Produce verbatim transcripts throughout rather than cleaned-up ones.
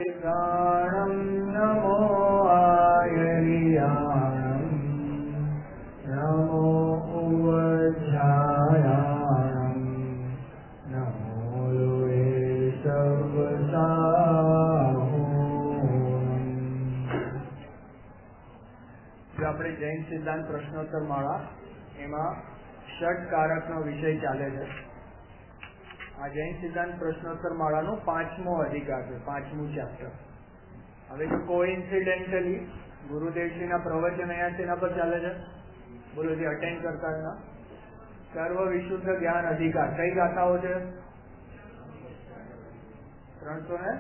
प्राणं नमो आयर्याणं नमो उवध्यायाणं नमो लोये सर्वसाहून्। जो આપણે જૈન સિદ્ધાંત પ્રશ્નોત્તર માળા એમાં ષટ કારકનો વિષય ચાલે છે। આ જૈન સિદ્ધાંત પ્રશ્નોત્તર માળાનો પાંચમો અધિકાર છે, પાંચમું ચેપ્ટર। હવે જો કોઇન્સિડેન્ટલી ગુરુદેવશ્રીના પ્રવચન અહીંયા તેના પર ચાલે છે, બોલો જે અટેન્ડ કરતા એના સર્વ વિશુદ્ધ જ્ઞાન અધિકાર કઈ ગાથાઓ છે? ત્રણસો ને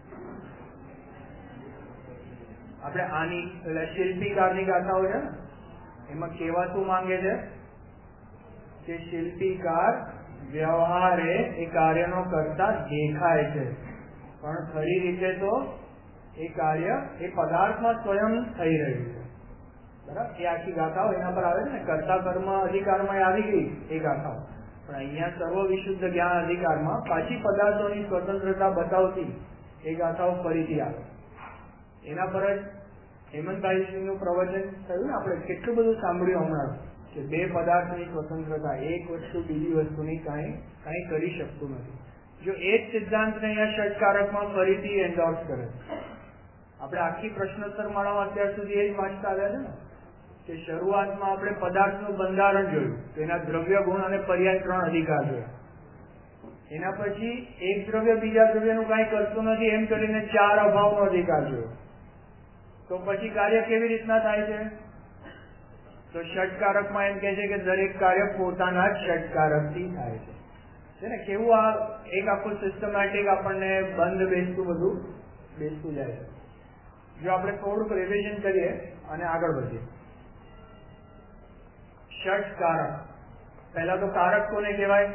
આપણે આની એટલે શિલ્પીકારની ગાથાઓ છે ને, એમાં કેવા શું માંગે છે કે શિલ્પીકાર વ્યવહારે એ કાર્યનો કરતા દેખાય છે, પણ ખરી રીતે તો એ કાર્ય એ પદાર્થમાં સ્વયં થઈ રહ્યું છે, બરાબર? એ આખી ગાથાઓ એના પર આવે છે ને, કર્તા કર્મ અધિકારમાં આવી ગઈ એ ગાથાઓ, પણ અહીંયા સર્વ વિશુદ્ધ જ્ઞાન અધિકારમાં પાછી પદાર્થોની સ્વતંત્રતા બતાવતી એ ગાથાઓ ફરીથી આવે। એના પર જ હેમંતભાઈનું પ્રવચન થયું ને, આપણે કેટલું બધું સાંભળ્યું હમણાં કે બે પદાર્થની સ્વતંત્રતા, એક વસ્તુ બીજી વસ્તુની કાંઈ કાંઈ કરી શકતું નથી। જો એ જ સિદ્ધાંતને અહીંયા ષટકારકમાં ફરીથી એન્ડોર્સ કરે, આપણે આખી પ્રશ્નોત્તર માળામાં અત્યાર સુધી એ જ વાંચતા આવ્યા છે ને કે શરૂઆતમાં આપણે પદાર્થનું બંધારણ જોયું, એના દ્રવ્ય ગુણ અને પર્યાય ત્રણ અધિકાર જોયા, એના પછી એક દ્રવ્ય બીજા દ્રવ્યનું કાંઈ કરતું નથી એમ કરીને ચાર અભાવનો અધિકાર જોયો। તો પછી કાર્ય કેવી રીતના થાય છે? તો ષટકારકમાં એમ કહે છે કે દરેક કાર્ય પોતાના જ ષટકારકથી થાય છે, છે ને? કેવું આ એક આખું સિસ્ટમેટિક આપણને બંધ બેસતું બધું બેસતું જાય છે। જો આપણે થોડુંક રિવિઝન કરીએ અને આગળ વધીએ, ષટકારક પહેલા તો કારક કોને કહેવાય?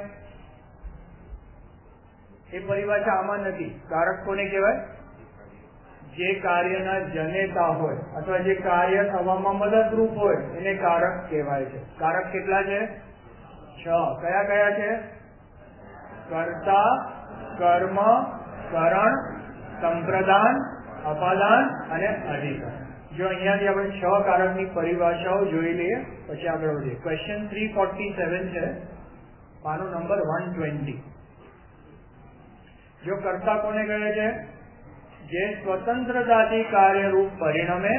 એ પરિભાષા આમાં નથી। કારક કોને કહેવાય? જે કાર્યના જનેતા હોય અથવા જે કાર્ય થવામાં મદદરૂપ હોય એને કારક કહેવાય છે। કારક કેટલા છે? છ। કયા કયા છે? કર્તા, કર્મ, કરણ, સંપ્રદાન, અપાદાન અને અધિકાર। જો અહીંયાથી આપણે છ કારકની પરિભાષાઓ જોઈ લઈએ પછી આગળ વધીએ। ક્વેશ્ચન થ્રી ફોર્ટી સેવન છે, પાનો નંબર વન ટ્વેન્ટી। જો કર્તા કોને કહે છે? જે સ્વતંત્રતાથી કાર્યરૂપ પરિણમે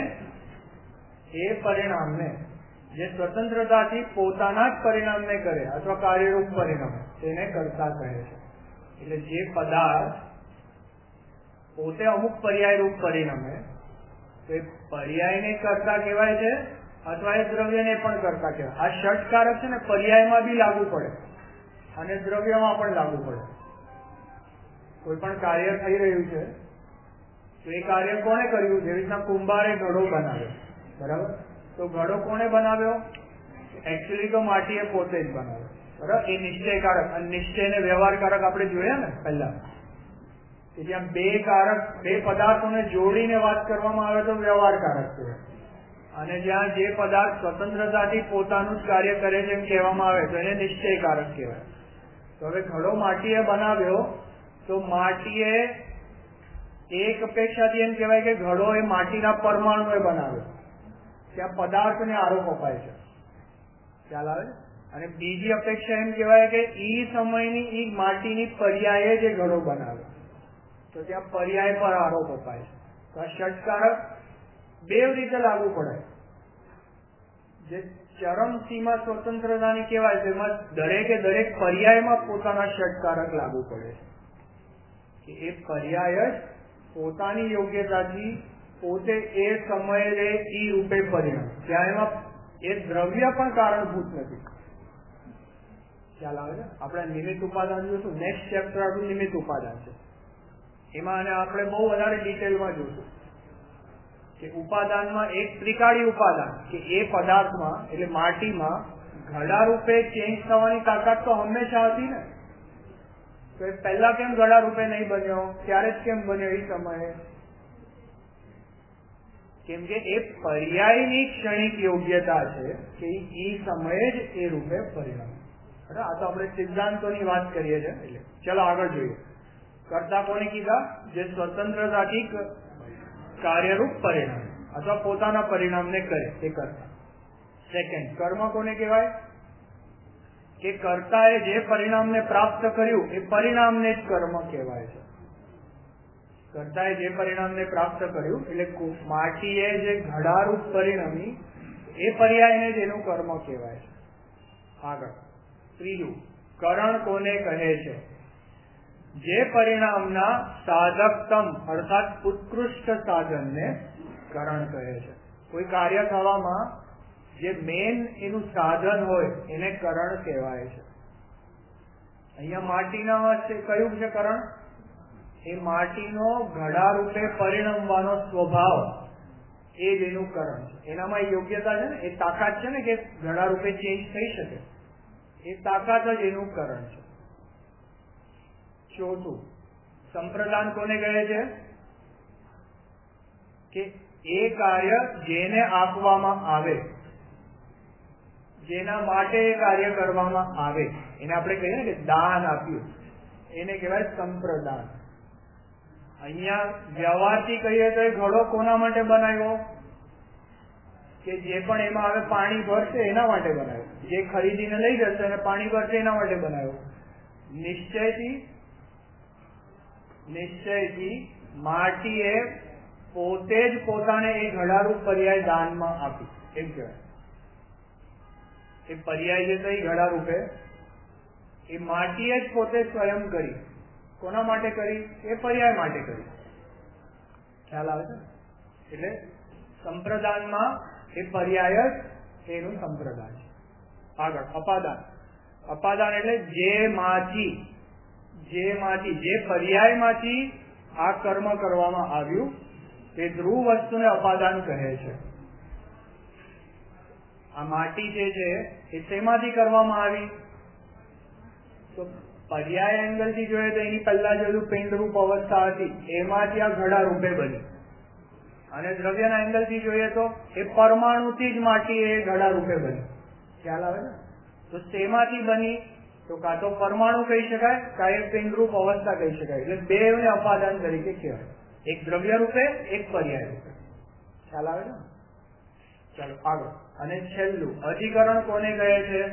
એ પરિણામને, જે સ્વતંત્રતાથી પોતાના જ પરિણામને કરે અથવા કાર્યરૂપ પરિણમે તેને કર્તા કહે છે। એટલે જે પદાર્થ પોતે અમુક પર્યાયરૂપ પરિણમે તો એ પર્યાયને કર્તા કહેવાય છે અથવા એ દ્રવ્યને પણ કર્તા કહેવાય। આ ષટકારક છે ને પર્યાયમાં બી લાગુ પડે અને દ્રવ્યમાં પણ લાગુ પડે। કોઈ પણ કાર્ય થઈ રહ્યું છે તો એ કાર્ય કોણે કર્યું? જેવી રીતના કુંભારે ઘડો બનાવ્યો, બરાબર? તો ઘડો કોણે બનાવ્યો? એકચ્યુઅલી તો માટીએ પોતે જ બનાવ્યો, બરાબર? એ નિશ્ચયકારક અને નિશ્ચય ને વ્યવહારકારક આપણે જોયા ને પહેલા, કે જ્યાં બે કારક બે પદાર્થોને જોડીને વાત કરવામાં આવે તો વ્યવહારકારક કહેવાય, અને જ્યાં જે પદાર્થ સ્વતંત્રતાથી પોતાનું જ કાર્ય કરે છે એમ કહેવામાં આવે તો એને નિશ્ચયકારક કહેવાય। તો હવે ઘડો માટીએ બનાવ્યો તો માટીએ એક અપેક્ષાથી એમ કહેવાય કે ઘડો એ માટીના પરમાણુએ બનાવ્યો, ત્યાં પદાર્થને આરોપ અપાય છે, ખ્યાલ આવે? અને બીજી અપેક્ષા એમ કહેવાય કે ઈ સમયની ઈ માટીની પર્યાયે જે ઘડો બનાવ્યો તો ત્યાં પર્યાય પર આરોપ અપાય છે। તો આ ષટકારક બે રીતે લાગુ પડે। જે ચરમ સીમા સ્વતંત્રતાની કહેવાય છે એમાં દરેકે દરેક પર્યાયમાં પોતાના ષટકારક લાગુ પડે છે, કે એ પર્યાય જ પોતાની યોગ્યતાથી પોતે એ સમયે ઈ રૂપે પરિણામ, ત્યાં એમાં એ દ્રવ્ય પણ કારણભૂત નથી, ખ્યાલ આવે છે? આપણે નિમિત્ત ઉપાદાન જોશું, નેક્સ્ટ ચેપ્ટર આપણું નિમિત્ત ઉપાદાન છે, એમાં અને આપણે બહુ વધારે ડિટેલમાં જોશું કે ઉપાદાનમાં એક ત્રિકાળી ઉપાદાન કે એ પદાર્થમાં એટલે માટીમાં ઘડા રૂપે ચેન્જ થવાની તાકાત તો હંમેશા હતી ને, તો એ પહેલા કેમ ઘડા રૂપે નહીં બન્યો? ત્યારે જ કેમ બન્યો? એ સમયે કેમ કે એ પર્યાયની ક્ષણિક યોગ્યતા છે કે એ સમયે જ એ રૂપે પરિણામ। આ તો આપણે સિદ્ધાંતોની વાત કરીએ છીએ, એટલે ચલો આગળ જોઈએ। કર્તા કોને કીધા? જે સ્વતંત્રતાથી કાર્યરૂપ પરિણામ અથવા પોતાના પરિણામને કરે તે કર્તા. સેકન્ડ, કર્મ કોને કહેવાય? કે કર્તાએ જે પરિણામને પ્રાપ્ત કર્યું એ પરિણામને જ કર્મ કહેવાય છે. કર્તાએ જે પરિણામને પ્રાપ્ત કર્યું એટલે માટીએ જે ઘડારૂપ પરિણમી એ પર્યાયને જ એનું કર્મ કહેવાય છે. આગળ ત્રીજું, કરણ કોને કહે છે? જે પરિણામના સાધકતમ અર્થાત ઉત્કૃષ્ટ સાધનને કરણ કહે છે. કોઈ કાર્ય થવામાં જે મેન એનું સાધન હોય એને કરણ કહેવાય છે. અહીંયા માટીના કયું છે કરણ? એ માટીનો ઘડા રૂપે પરિણમવાનો સ્વભાવ એ જ એનું કરણ છે. એનામાં યોગ્યતા છે ને, એ તાકાત છે ને કે ઘડા રૂપે ચેન્જ થઈ શકે, એ તાકાત જ એનું કરણ છે. ચોથું, સંપ્રદાન કોને કહે છે? કે એ કાર્ય જેને આપવામાં આવે, જેના માટે એ કાર્ય કરવામાં આવે, એને આપણે કહીએ ને કે દાન આપ્યું, એને કહેવાય સંપ્રદાન. અહીંયા વ્યવહારથી કહીએ તો એ ઘડો કોના માટે બનાવ્યો? કે જે પણ એમાં હવે પાણી ભરશે એના માટે બનાવ્યો, જે ખરીદીને લઈ જશે અને પાણી ભરશે એના માટે બનાવ્યો. નિશ્ચયથી નિશ્ચયથી માટીએ પોતે જ પોતાને એ ઘડારૂપ પર્યાય દાનમાં આપી, એમ કહેવાય. એ પર્યાય જે થઈ ઘડા રૂપે એ માટીએ જ પોતે સ્વયં કરી. કોના માટે કરી? એ પર્યાય માટે કરી. ખ્યાલ આવે છે? એટલે સંપ્રદાનમાં એ પર્યાય જ એનું સંપ્રદાન છે. આગળ અપાદાન. અપાદાન એટલે જે માંથી જે માંથી જે પર્યાયમાંથી આ કર્મ કરવામાં આવ્યું તે ધ્રુવ વસ્તુને અપાદાન કહે છે. આ માટી જે છે એ શેમાંથી કરવામાં આવી? તો પર્યાય એંગલ થી જોઈએ તો એની પહેલા જેટલું પિંડરૂપ અવસ્થા હતી એમાંથી આ ઘડા રૂપે બની, અને દ્રવ્યના એંગલ થી જોઈએ તો એ પરમાણુથી જ માટી એ ઘડા રૂપે બની. ખ્યાલ આવે ને? તો શેમાંથી બની? તો કાં તો પરમાણુ કહી શકાય, કાં એ પિંડરૂપ અવસ્થા કહી શકાય. એટલે બે ને અપાદાન તરીકે કહેવાય, એક દ્રવ્ય રૂપે, એક પર્યાય રૂપે. ખ્યાલ આવે ને? ચાલો આગળ. અને છેલ્લું, અધિકરણ કોને કહે છે?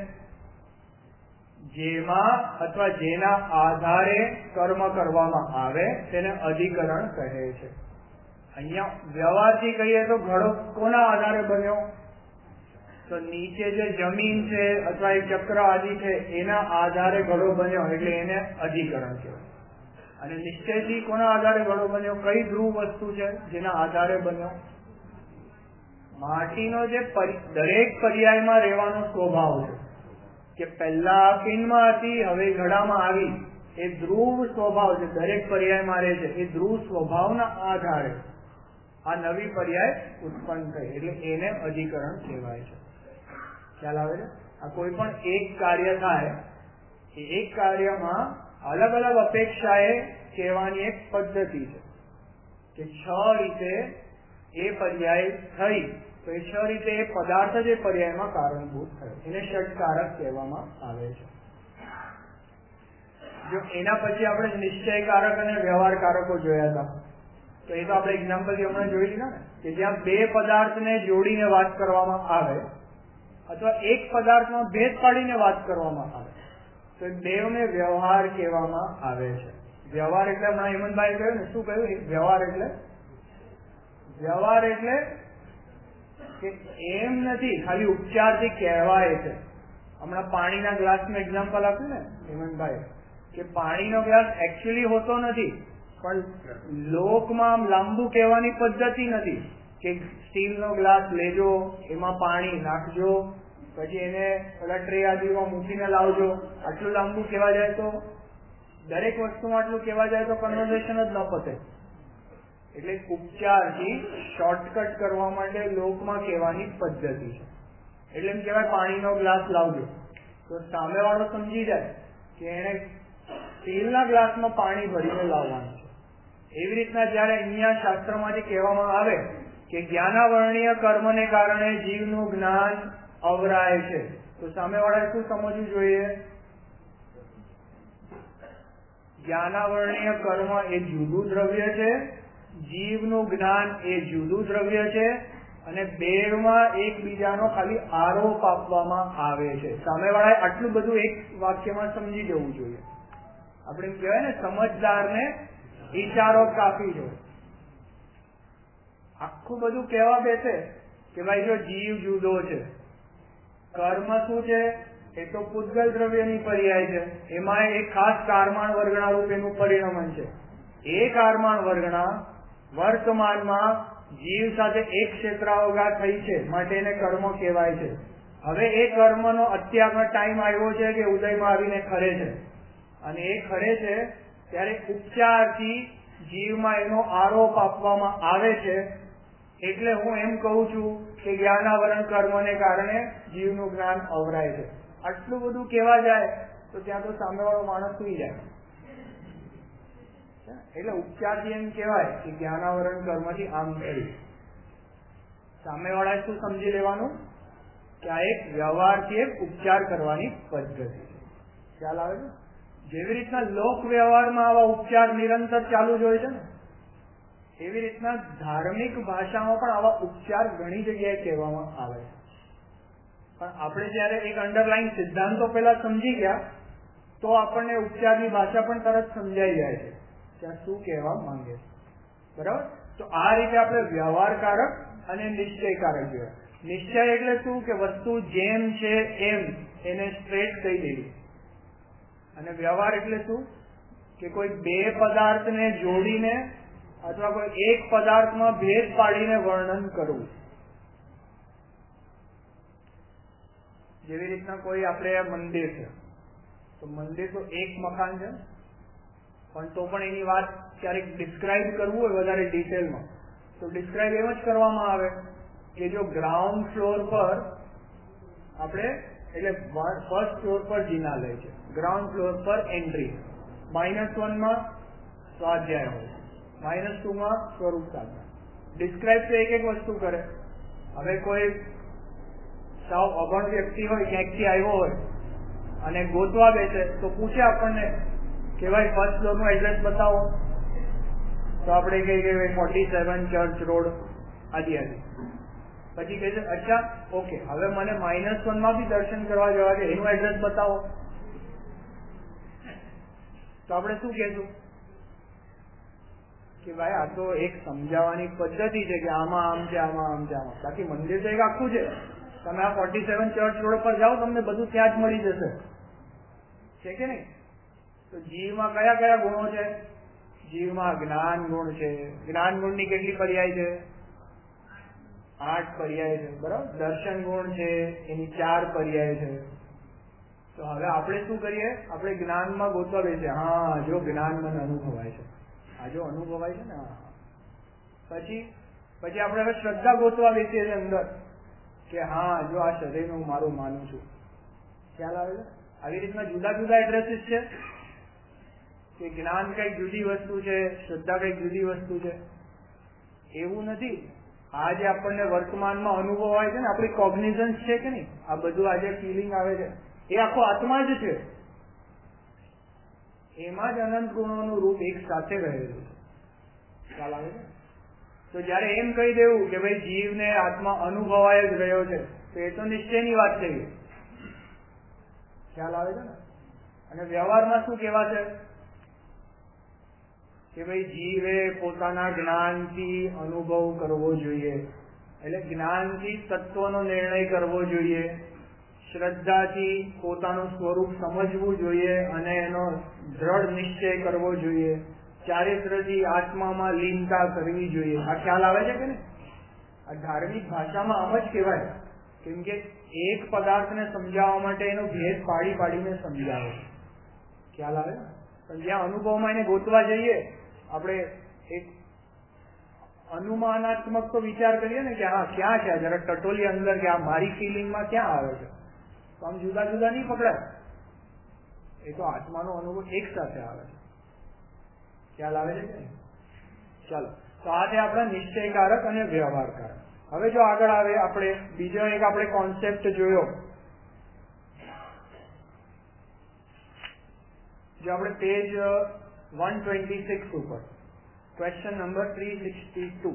જેમાં અથવા જેના આધારે કર્મ કરવામાં આવે તેને અધિકરણ કહે છે. અહીંયા વ્યવહારથી કહીએ તો ઘડો કોના આધારે બન્યો? તો નીચે જે જમીન છે અથવા એ ચક્ર આદિ છે એના આધારે ઘડો બન્યો, એટલે એને અધિકરણ કહેવાય. અને નિશ્ચયથી કોના આધારે ઘડો બન્યો? કઈ ધ્રુવ વસ્તુ છે જેના આધારે બન્યો? માટીનો જે દરેક પર્યાયમાં રહેવાનો સ્વભાવ છે કે પહેલા પિંડમાં હતી હવે ઘડામાં આવી, એ ધ્રુવ સ્વભાવ છે, દરેક પર્યાયમાં રહે છે. એ ધ્રુવ સ્વભાવના આધારે આ નવી પર્યાય ઉત્પન્ન થઈ, એટલે એને અધિકરણ કહેવાય છે. ખ્યાલ આવે છે? આ કોઈ પણ એક કાર્ય થાય એ એક કાર્યમાં અલગ અલગ અપેક્ષાએ કહેવાની એક પદ્ધતિ છે કે છ રીતે એ પર્યાય થઈ તો એ છ રીતે એ પદાર્થ જ એ પર્યાયમાં કારણભૂત થયો, એને ષટકારક કહેવામાં આવે છે. જો એના પછી આપણે નિશ્ચયકારક અને વ્યવહારકારકો જોયા હતા, તો એ તો આપણે એક્ઝામ્પલ હમણાં જોઈ લીધા ને, કે જ્યાં બે પદાર્થને જોડીને વાત કરવામાં આવે અથવા એક પદાર્થમાં ભેદ પાડીને વાત કરવામાં આવે તો એ બેવને વ્યવહાર કહેવામાં આવે છે. વ્યવહાર એટલે હમણાં હેમંતભાઈ કહ્યું ને, શું કહ્યું? વ્યવહાર એટલે વ્યવહાર એટલે કે એમ નથી ખાલી ઉપચારથી કહેવાય છે. હમણાં પાણીના ગ્લાસનું એક્ઝામ્પલ આપ્યું ને હેમંતભાઈ, કે પાણીનો ગ્લાસ એકચ્યુઅલી હોતો નથી, પણ લોકમાં આમ લાંબુ કહેવાની પદ્ધતિ નથી કે સ્ટીલનો ગ્લાસ લેજો, એમાં પાણી નાખજો, પછી એને પેલા ટ્રે આદિમાં મૂકીને લાવજો. આટલું લાંબુ કહેવા જાય તો દરેક વસ્તુમાં આટલું કહેવા જાય તો કન્વર્ઝેશન જ ન પતે. એટલે ઉપચારથી શોર્ટકટ કરવા માટે લોકમાં કહેવાની પદ્ધતિ છે. એટલે એમ કહેવાય પાણીનો ગ્લાસ લાવજો, તો સામેવાળો સમજી જાય કે એને સ્ટીલના ગ્લાસમાં પાણી ભરીને લાવવાનું છે. એવી રીતના જયારે અહીંયા શાસ્ત્રમાંથી કહેવામાં આવે કે જ્ઞાનાવર્ણીય કર્મને કારણે જીવનું જ્ઞાન અવરાય છે, તો સામેવાળાએ શું સમજવું જોઈએ? જ્ઞાનાવરણીય કર્મ એ જુદું દ્રવ્ય છે, જીવનું જ્ઞાન એ જુદું દ્રવ્ય છે, અને બેમાં એકબીજાનો ખાલી આરોપ આપવામાં આવે છે. સામેવાળાએ આટલું બધું એક વાક્યમાં સમજી જવું જોઈએ. આપણે એમ કહેવાય ને, સમજદારને ઈશારો કાપી જોઈએ. આખું બધું કહેવા બેસે કે ભાઈ જો જીવ જુદો છે, કર્મ શું છે એ તો પૂતગલ દ્રવ્યની પર્યાય છે, એમાં એક ખાસ કારમાણ વર્ગણા રૂપ એનું પરિણમન છે. એ કારમાણ વર્ગણા વર્તમાનમાં જીવ સાથે એક ક્ષેત્રાવઘાત થઈ છે, માટે એને કર્મ કહેવાય છે. હવે એ કર્મનો અત્યારનો ટાઈમ આવ્યો છે કે ઉદયમાં આવીને ખરે છે, અને એ ખરે છે ત્યારે ઉપચારથી જીવમાં એનો આરોપ આપવામાં આવે છે. એટલે હું એમ કહું છું કે જ્ઞાનાવરણ કર્મને કારણે જીવનું જ્ઞાન અવરાય છે. આટલું બધું કહેવા જાય તો ત્યાં તો સામેવાળો માણસ સુઈ જાય. એટલે ઉપચારથી એમ કહેવાય કે જ્ઞાનાવરણ કર્મથી આમ થયું. સામેવાળાએ શું સમજી લેવાનું કે આ એક વ્યવહારથી એક ઉપચાર કરવાની પદ્ધતિ છે. ખ્યાલ આવે છે? જેવી રીતના લોક વ્યવહારમાં આવા ઉપચાર નિરંતર ચાલુ જ હોય છે ને, એવી રીતના ધાર્મિક ભાષામાં પણ આવા ઉપચાર ઘણી જગ્યાએ કહેવામાં આવે છે. પણ આપણે જયારે એક અંડરલાઈન સિદ્ધાંતો પેલા સમજી ગયા તો આપણને ઉપચારની ભાષા પણ તરત સમજાઈ જાય છે ત્યાં શું કહેવા માંગે છે. બરાબર? તો આ રીતે આપણે વ્યવહારકારક અને નિશ્ચયકારક જોઈએ. નિશ્ચય એટલે શું કે વસ્તુ જેમ છે એમ એને સ્ટ્રેટ કહી દેવી, અને વ્યવહાર એટલે શું કે કોઈ બે પદાર્થને જોડીને અથવા કોઈ એક પદાર્થમાં ભેદ પાડીને વર્ણન કરવું. જેવી રીતના કોઈ આપણે મંદિર છે, તો મંદિર તો એક મકાન છે, પણ તો પણ એની વાત ક્યારેક ડિસ્ક્રાઇબ કરવું હોય વધારે ડિટેલમાં તો ડિસ્ક્રાઇબ એમ જ કરવામાં આવે કે જો ગ્રાઉન્ડ ફ્લોર પર આપણે એટલે ફર્સ્ટ ફ્લોર પર જિનાલય છે, ગ્રાઉન્ડ ફ્લોર પર એન્ટ્રી, માઇનસ વનમાં સ્વાધ્યાય હોય, માઇનસ ટુ માં સ્વરૂપ સાધના. ડિસ્ક્રાઇબ તો એક એક વસ્તુ કરે. હવે કોઈ સાવ અભણ વ્યક્તિ હોય, ક્યાંકથી આવ્યો હોય અને ગોતવા બેસે તો પૂછે આપણને કે ભાઈ ફર્સ્ટ ફ્લોર નું એડ્રેસ બતાવો, તો આપણે કહીએ કે ફોર્ટી સેવન ચર્ચ રોડ આદિ આદિ. પછી કહે છે અચ્છા ઓકે, હવે મને માઇનસ વન માં બી દર્શન કરવા જવા છે, એનું એડ્રેસ બતાવો. તો આપણે શું કહેશું કે ભાઈ આ તો એક સમજાવવાની પદ્ધતિ છે કે આમાં આમ છે, આમાં આમ છે, આમાં. બાકી મંદિર તો એક આખું છે. તમે આ ફોર્ટી સેવન ચર્ચ રોડ પર જાઓ, તમને બધું ત્યાં જ મળી જશે, છે કે નહીં? તો જીવમાં કયા કયા ગુણો છે? જીવમાં જ્ઞાન ગુણ છે. જ્ઞાન ગુણની કેટલી પર્યાય છે? આઠ પર્યાય છે. બરાબર? દર્શન ગુણ છે, એની ચાર પર્યાય છે. તો હવે આપણે શું કરીએ? આપણે જ્ઞાનમાં ગોતવા બેસીએ. હા, જો જ્ઞાન મને અનુભવાય છે, આ જો અનુભવાય છે ને. પછી પછી આપણે હવે શ્રદ્ધા ગોતવા બેસીએ છીએ અંદર કે હા જો આ શરીરનું મારું માનું છું. ખ્યાલ આવે છે? આવી રીતના જુદા જુદા એડ્રેસીસ છે કે જ્ઞાન કઈક જુદી વસ્તુ છે, શ્રદ્ધા કઈક જુદી વસ્તુ છે. એવું નથી. આ જે આપણને વર્તમાનમાં અનુભવાય છે ને, આપણી કોગ્નિઝન્સ છે કે નહીં, આ બધું આજે ફિલિંગ આવે છે, એ આખો આત્મા જ છે. એમાં જ અનંત ગુણોનું રૂપ એક સાથે રહેલું છે. ખ્યાલ આવે છે? તો જયારે એમ કહી દેવું કે ભાઈ જીવને આત્મા અનુભવાય જ રહ્યો છે, તો એ તો નિશ્ચયની વાત થઈ ગઈ. ખ્યાલ આવે છે ને? અને વ્યવહારમાં શું કહેવાશે કે ભાઈ જીવે પોતાના જ્ઞાનથી અનુભવ કરવો જોઈએ, એટલે જ્ઞાનથી તત્વનો નિર્ણય કરવો જોઈએ, શ્રદ્ધાથી પોતાનું સ્વરૂપ સમજવું જોઈએ અને એનો દ્રઢ નિશ્ચય કરવો જોઈએ, ચારિત્રથી આત્મામાં લીનતા કરવી જોઈએ. આ ખ્યાલ આવે છે કે નહીં? આ ધાર્મિક ભાષામાં આમ જ કહેવાય, કેમ કે એક પદાર્થને સમજાવવા માટે એનો ભેદ પાડી પાડીને સમજાવે. ખ્યાલ આવે? પણ જ્યાં અનુભવમાં એને ગોતવા જઈએ, આપણે એક અનુમાનાત્મક તો વિચાર કરીએ ને કે હા ક્યાં છે, જરા ટટોલી અંદર કે આ મારી ફિલિંગમાં ક્યાં આવે છે, તો આમ જુદા જુદા નહીં પકડાય. એ તો આત્માનો અનુભવ એક સાથે આવે છે. ખ્યાલ આવે છે કે? ચાલો, તો આ છે આપણા નિશ્ચયકારક અને વ્યવહારકારક. હવે જો આગળ આવે, આપણે બીજો એક આપણે કોન્સેપ્ટ જોયો. જો આપણે પેજ વન ટ્વેન્ટી સિક્સ ઉપર, question number three sixty two.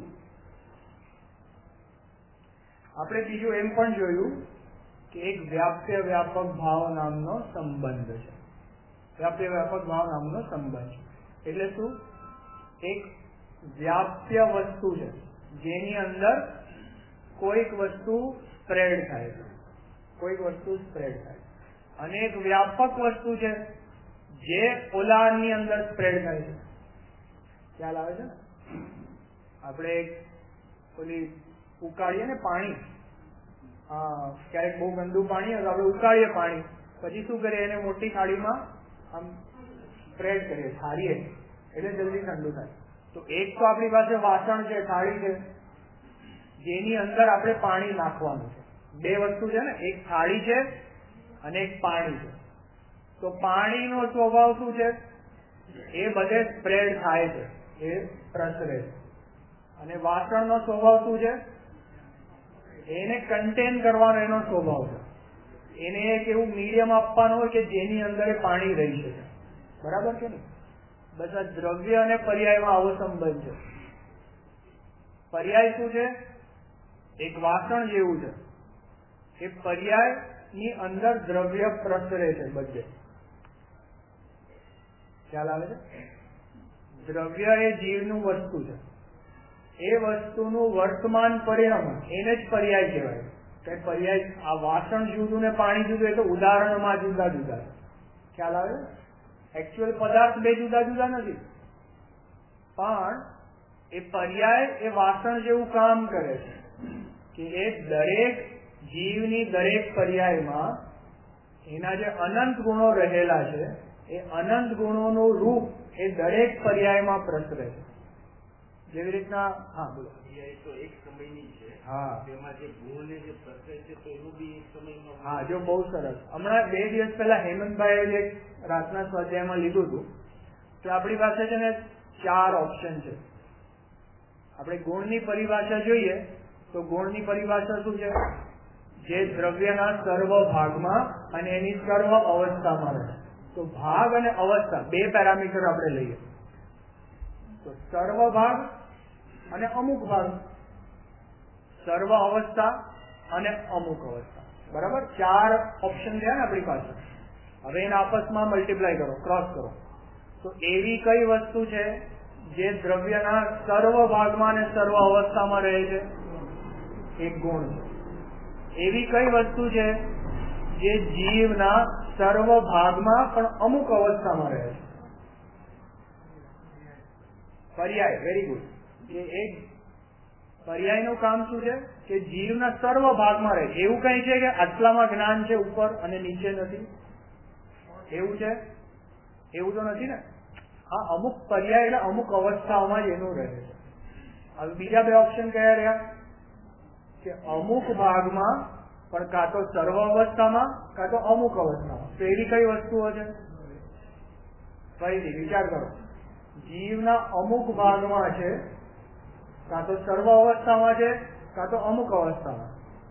આપણે બીજું એમ પણ જોયું કે એક વ્યાપ્ય વ્યાપક ભાવ નામનો સંબંધ છે. વ્યાપ્ય વ્યાપક ભાવ નામનો સંબંધ એટલે શું? એક વ્યાપ્ય વસ્તુ છે જેની અંદર કોઈક વસ્તુ સ્પ્રેડ થાય છે, કોઈક વસ્તુ સ્પ્રેડ થાય છે, અને એક વ્યાપક વસ્તુ છે જે ઓલાની અંદર સ્પ્રેડ થાય છે. ખ્યાલ આવે છે ને? આપણે ઓલી ઉકાળીએ ને પાણી, હા, ક્યારેક બહુ ગંદુ પાણી હોય તો આપણે ઉકાળીએ પાણી, પછી શું કરીએ, એને મોટી થાળીમાં આમ સ્પ્રેડ કરીએ, ઠારીએ એટલે જલ્દી ઠંડુ થાય. તો એક તો આપણી પાસે વાસણ છે, થાળી છે, જેની અંદર આપણે પાણી નાખવાનું છે. બે વસ્તુ છે ને, એક થાળી છે અને એક પાણી છે. તો પાણીનો સ્વભાવ શું છે? એ બધે સ્પ્રેડ થાય છે, એ પ્રસરે છે. અને વાસણનો સ્વભાવ શું છે? એને કન્ટેન કરવાનો એનો સ્વભાવ છે. એને એક એવું મીડિયમ આપવાનું હોય કે જેની અંદર એ પાણી રહી શકે. બરાબર છે ને? બધા દ્રવ્ય અને પર્યાયમાં આવો સંબંધ છે. પર્યાય શું છે? એક વાસણ જેવું છે. એ પર્યાય ની અંદર દ્રવ્ય પ્રસરે છે બધે. ખ્યાલ આવે છે? દ્રવ્ય એ જીવનું વસ્તુ છે. એ વસ્તુનું વર્તમાન પરિણામ એને જ પર્યાય કહેવાય. કે પર્યાય, આ વાસણ જુદું ને પાણી જુદું એ તો ઉદાહરણમાં જુદા જુદા છે. ખ્યાલ આવે? એકચ્યુઅલ પદાર્થ બે જુદા જુદા નથી, પણ એ પર્યાય એ વાસણ જેવું કામ કરે છે કે એ દરેક જીવની દરેક પર્યાયમાં એના જે અનંત ગુણો રહેલા છે એ અનંત ગુણોનું રૂપ એ દરેક પર્યાયમાં પ્રસરે છે. જેવી રીતના, હા બોલો. તો એક સમયની છે, હા, તેમાં જે ગુણ ને જે પ્રસરે છે તો એનું બી એક સમયમાં. હા, જો બહુ સરસ. હમણાં બે દિવસ પહેલા હેમંતભાઈ એક રાતના સ્વાધ્યાયમાં લીધું હતું કે આપણી પાસે છે ને ચાર ઓપ્શન છે. આપણે ગુણની પરિભાષા જોઈએ તો ગુણની પરિભાષા શું છે? જે દ્રવ્યના સર્વ ભાગમાં અને એની સર્વ અવસ્થામાં રહે. તો ભાગ અને અવસ્થા બે પેરામીટર આપણે લઈએ. તો સર્વ ભાગ અને અમુક ભાગ, સર્વ અવસ્થા અને અમુક અવસ્થા. બરાબર? ચાર ઓપ્શન છે ને આપણી પાસે. હવે એને આપસમાં મલ્ટીપ્લાય કરો, ક્રોસ કરો. તો એવી કઈ વસ્તુ છે જે દ્રવ્યના સર્વ ભાગમાં અને સર્વ અવસ્થામાં રહે છે? એક ગુણ છે. એવી કઈ વસ્તુ છે જે જીવના સર્વ ભાગમાં પણ અમુક અવસ્થામાં રહે છે? પર્યાય. Very good. એ એક પર્યાયનું કામ શું છે કે જીવના સર્વ ભાગમાં રહે. એવું કઈ છે કે આટલામાં જ્ઞાન છે ઉપર અને નીચે નથી? એવું છે? એવું તો નથી ને. હા, અમુક પર્યાય એટલે અમુક અવસ્થાઓમાં જ એનું રહે છે. હવે બીજા બે ઓપ્શન કયા રહ્યા? કે અમુક ભાગમાં પણ કાં તો સર્વ અવસ્થામાં કાં તો અમુક અવસ્થામાં. તો એવી કઈ વસ્તુઓ છે? ફરીથી વિચાર કરો. જીવના અમુક ભાગમાં છે, કાં તો સર્વ અવસ્થામાં છે, કાં તો અમુક અવસ્થામાં.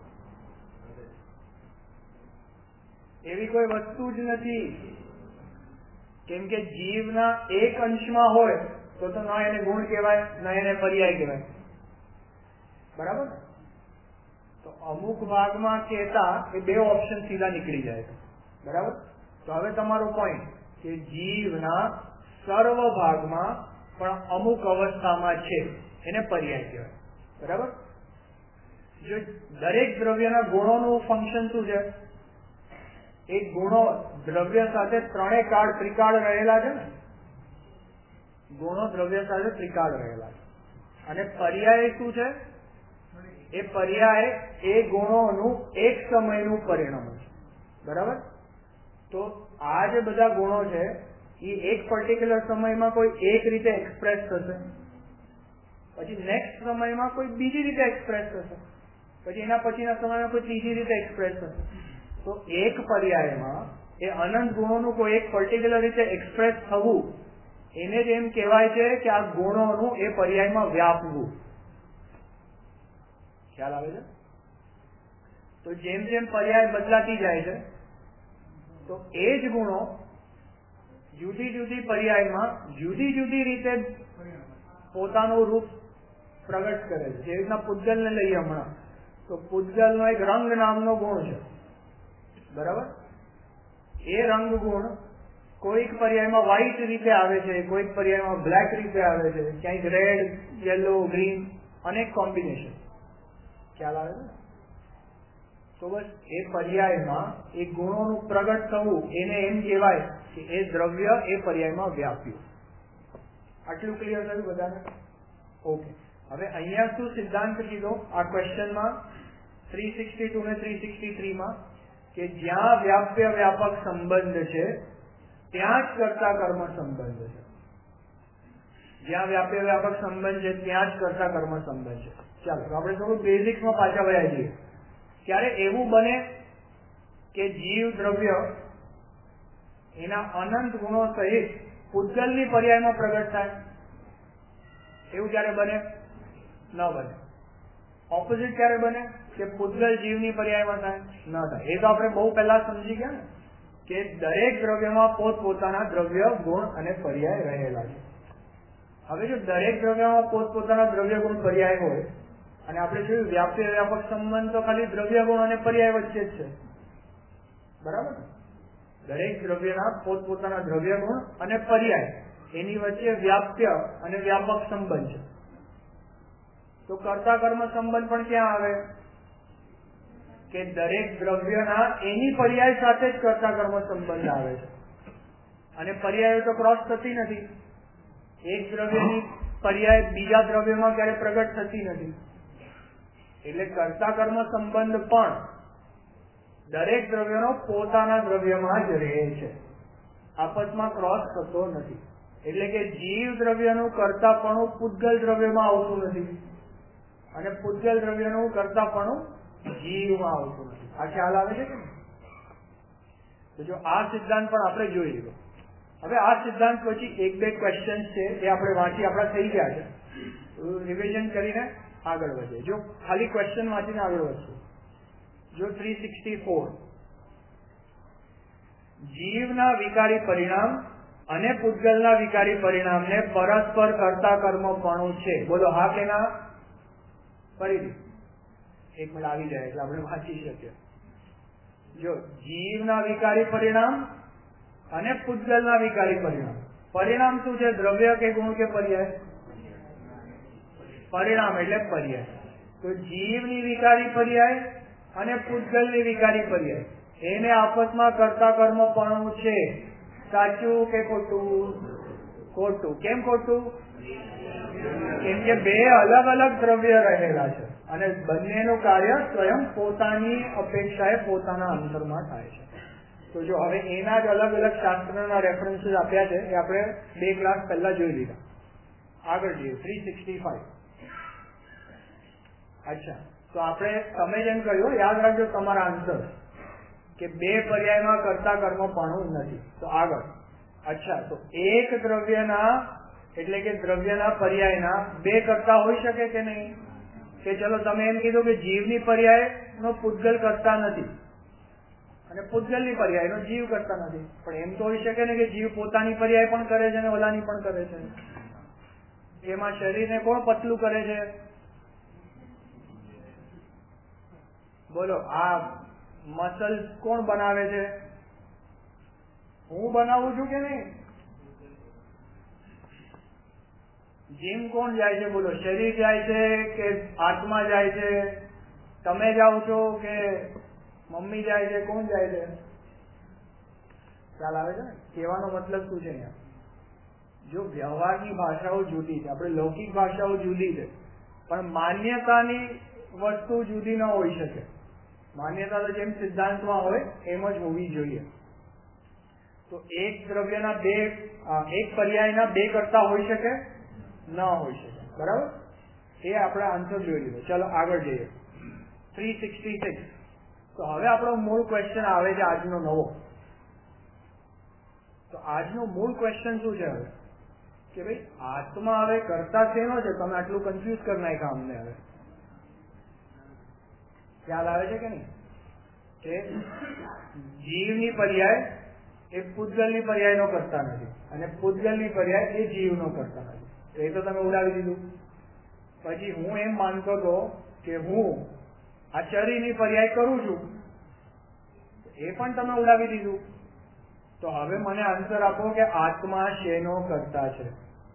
એવી કોઈ વસ્તુ જ નથી. કેમ કે જીવના એક અંશમાં હોય તો તો ના એને ગુણ કહેવાય, ના એને પર્યાય કહેવાય. બરાબર? તો અમુક ભાગમાં કહેતા એ બે ઓપ્શન સીધા નીકળી જાય છે. બરાબર? તો હવે તમારો પોઈન્ટ કે જીવના સર્વ ભાગમાં પણ અમુક અવસ્થામાં છે એને પર્યાય કહેવાય. બરાબર? જો દરેક દ્રવ્યના ગુણોનું ફંક્શન શું છે? એક ગુણો દ્રવ્ય સાથે ત્રણેય કાળ ત્રિકાળ રહેલા છે ને. ગુણો દ્રવ્ય સાથે ત્રિકાળ રહેલા છે. અને પર્યાય શું છે? એ પર્યાય એ ગુણોનું એક સમયનું પરિણામ છે. બરાબર? તો આ જે બધા ગુણો છે એ એક પર્ટિક્યુલર સમયમાં કોઈ એક રીતે એક્સપ્રેસ થશે, પછી નેક્સ્ટ સમયમાં કોઈ બીજી રીતે એક્સપ્રેસ થશે, પછી એના પછીના સમયમાં કોઈ ત્રીજી રીતે એક્સપ્રેસ થશે. તો એક પર્યાયમાં એ અનંત ગુણોનું કોઈ એક પર્ટિક્યુલર રીતે એક્સપ્રેસ થવું એને જ એમ કહેવાય છે કે આ ગુણોનું એ પર્યાયમાં વ્યાપવું. ખ્યાલ આવે છે? તો જેમ જેમ પર્યાય બદલાતી જાય છે તો એ જ ગુણો જુદી જુદી પર્યાયમાં જુદી જુદી રીતે પોતાનું રૂપ પ્રગટ કરે છે. જેવી રીતના પૂજ્ગલને લઈએ હમણાં, તો પૂજ્ગલનો એક રંગ નામનો ગુણ છે, બરાબર? એ રંગ ગુણ કોઈક પર્યાયમાં વ્હાઈટ રીતે આવે છે, કોઈક પર્યાયમાં બ્લેક રીતે આવે છે, ક્યાંક રેડ, યલો, ગ્રીન, અનેક કોમ્બિનેશન. ખ્યાલ આવે છે? તો બસ એ પર્યાયમાં એ ગુણોનું પ્રગટ થવું, એને એમ કહેવાય કે એ દ્રવ્ય એ પર્યાયમાં વ્યાપ્યું. આટલું ક્લિયર થયું બધાને? ઓકે. હવે અહીંયા શું સિદ્ધાંત કીધો આ ક્વેશ્ચનમાં થ્રી સિક્સટી ટુ ને થ્રી સિક્સટી થ્રી માં, કે જ્યાં વ્યાપ્ય વ્યાપક સંબંધ છે ત્યાં જ કર્તા કર્મ સંબંધ છે. જ્યાં વ્યાપ્ય વ્યાપક સંબંધ છે ત્યાં જ કર્તા કર્મ સંબંધ છે. ચાલો તો આપણે થોડું બેઝિક્સમાં પાછા વળ્યા જઈએ. ક્યારે એવું બને કે જીવ દ્રવ્ય એના અનંત ગુણો સહિત પૂજ્ગલની પર્યાયમાં પ્રગટ થાય? એવું ક્યારે બને? ન બને. ઓપોઝિટ ક્યારે બને? કે પૂજ્ગલ જીવની પર્યાયમાં થાય? ન થાય. એ તો આપણે બહુ પહેલા સમજી ગયા ને કે દરેક દ્રવ્યમાં પોતપોતાના દ્રવ્ય ગુણ અને પર્યાય રહેલા છે. હવે જો દરેક દ્રવ્યમાં પોતપોતાના દ્રવ્ય ગુણ પર્યાય હોય, અને આપણે જોયું વ્યાપ્ય વ્યાપક સંબંધ તો ખાલી દ્રવ્ય ગુણ અને પર્યાય વચ્ચે જ છે, બરાબર? દરેક દ્રવ્યના પોતપોતાના દ્રવ્ય ગુણ અને પર્યાય એની વચ્ચે વ્યાપ્ય અને વ્યાપક સંબંધ છે. તો કર્તા કર્મ સંબંધ પણ ક્યાં આવે? કે દરેક દ્રવ્યના એની પર્યાય સાથે જ કર્તા કર્મ સંબંધ આવે છે. અને પર્યાય તો ક્રોસ થતી નથી. એક દ્રવ્યની પર્યાય બીજા દ્રવ્યમાં ક્યારે પ્રગટ થતી નથી. એટલે કર્તા કર્મ સંબંધ પણ દરેક દ્રવ્યનો પોતાના દ્રવ્યમાં જ રહે છે, આપસમાં ક્રોસ થતો નથી. એટલે કે જીવ દ્રવ્યનું કર્તાપણું પૂજ્ગલ દ્રવ્યમાં આવતું નથી, અને પૂજ્ગલ દ્રવ્યનું કર્તાપણું જીવમાં આવતું નથી. આ ખ્યાલ આવે છે કે તો જો આ સિદ્ધાંત પણ આપણે જોઈ લીધો. હવે આ સિદ્ધાંત પછી એક બે ક્વેશ્ચન છે એ આપણે વાંચી આપણા થઈ ગયા છે, રિવિઝન કરીને આગળ વધીએ. જો ખાલી ક્વેશ્ચન વાંચીને આગળ વધશું. જો થ્રી સિક્સટી ફોર જીવના વિકારી પરિણામ અને પૂજ્ગલના વિકારી પરિણામને પરસ્પર કરતા કર્મપણું છે. બોલો હા કે ના? ફરીથી એક મિનિટ આવી જાય એટલે આપણે વાંચી શકીએ. જો જીવના વિકારી પરિણામ અને પૂજ્ગલના વિકારી પરિણામ. પરિણામ શું છે? દ્રવ્ય કે ગુણ કે પર્યાય? પરિણામ એટલે પર્યાય. તો જીવની વિકારી પર્યાય અને પૂજ્ગલની વિકારી પર્યાય એને આપસમાં કરતા કર્મપણું છે. સાચું કે ખોટું? ખોટું. કેમ ખોટું? કેમ કે બે અલગ અલગ દ્રવ્ય રહેલા છે અને બંનેનું કાર્ય સ્વયં પોતાની અપેક્ષાએ પોતાના અંતરમાં થાય છે. તો જો હવે એના જ અલગ અલગ શાસ્ત્રના રેફરન્સીસ આપ્યા છે એ આપણે બે ક્લાસ પહેલા જોઈ લીધા. આગળ જઈએ થ્રી સિક્સટી ફાઈવ. અચ્છા, તો આપણે તમે જેમ કહ્યું યાદ રાખજો તમારા આન્સર કે બે પર્યાયમાં કરતા કર્મપણું નથી. તો આગળ અચ્છા, તો એક દ્રવ્યના એટલે કે દ્રવ્યના પર્યાયના બે કરતા હોઈ શકે કે નહીં? કે ચલો તમે એમ કીધું કે જીવની પર્યાય નો પૂજ્ગલ કરતા નથી અને પૂજ્ગલની પર્યાય નો જીવ કરતા નથી, પણ એમ તો હોઈ શકે ને કે જીવ પોતાની પર્યાય પણ કરે છે અને ઓલાની પણ કરે છે. એમાં શરીરને કોણ પતલું કરે છે? બોલો, આ મસલ કોણ બનાવે છે? હું બનાવું છું કે નહીં? જીમ કોણ જાય છે? બોલો, શરીર જાય છે કે આત્મા જાય છે? તમે જાઓ છો કે મમ્મી જાય છે? કોણ જાય છે? ખ્યાલ આવે છે ને? કહેવાનો મતલબ શું છે અહીંયા? જો વ્યવહારની ભાષાઓ જુદી છે, આપણે લૌકિક ભાષાઓ જુદી છે, પણ માન્યતાની વસ્તુ જુદી ન હોઈ શકે. માન્યતા તો જેમ સિદ્ધાંતમાં હોય એમ જ હોવી જોઈએ. તો એક દ્રવ્યના બે એક પર્યાયના બે કરતા હોઈ શકે? ન હોઈ શકે. બરાબર? એ આપણે આન્સર જોઈ લીધો. ચલો આગળ જઈએ. Three sixty six. તો હવે આપણો મૂળ ક્વેશ્ચન આવે છે આજનો નવો. તો આજનો મૂળ ક્વેશ્ચન શું છે હવે? કે ભાઈ આત્મા હવે કરતા શેનો છે? તમે આટલું કન્ફ્યુઝ કરી નાખ્યા અમને. હવે ખ્યાલ આવે છે કે નહીં? કે જીવની પર્યાય એ પૂતગલની પર્યાયનો કરતા નથી અને પૂતગલની પર્યાય એ જીવનો કરતા નથી. એ તો તમે ઉડાવી દીધું. પછી હું એમ માનતો હતો કે હું આ શરીરની પર્યાય કરું છું, એ પણ તમે ઉડાવી દીધું. તો હવે મને આન્સર આપો કે આત્મા શેનો કરતા છે?